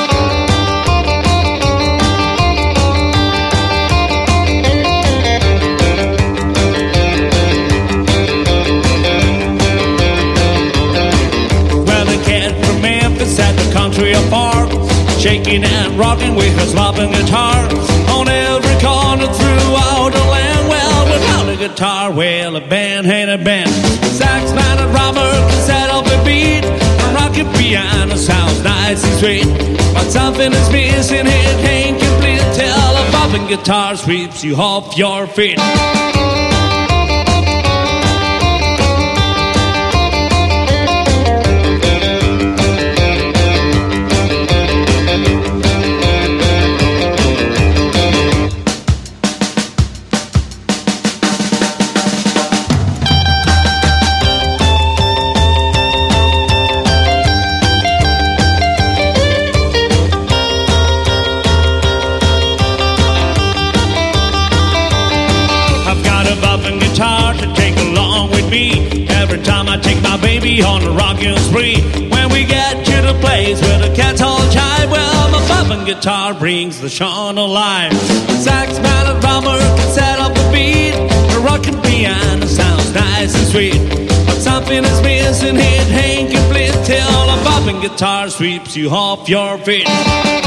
Well, the cat from Memphis at the country park, shaking and rocking with his bopping guitar. On every corner throughout the land, well, without a guitar, well, a band ain't a band. Sax man and drummer can set up a beat. A rocking piano sounds nice and sweet. But something is missing, it ain't complete till a bopping guitar sweeps you off your feet. Every time I take my baby on a rockin' spree. When we get to the place where the cats all jive, well, my bopping guitar brings the show to life. Sax man and drummer can set up the beat. The rockin' piano sounds nice and sweet. But something is missing, it ain't complete till a bopping guitar sweeps you off your feet.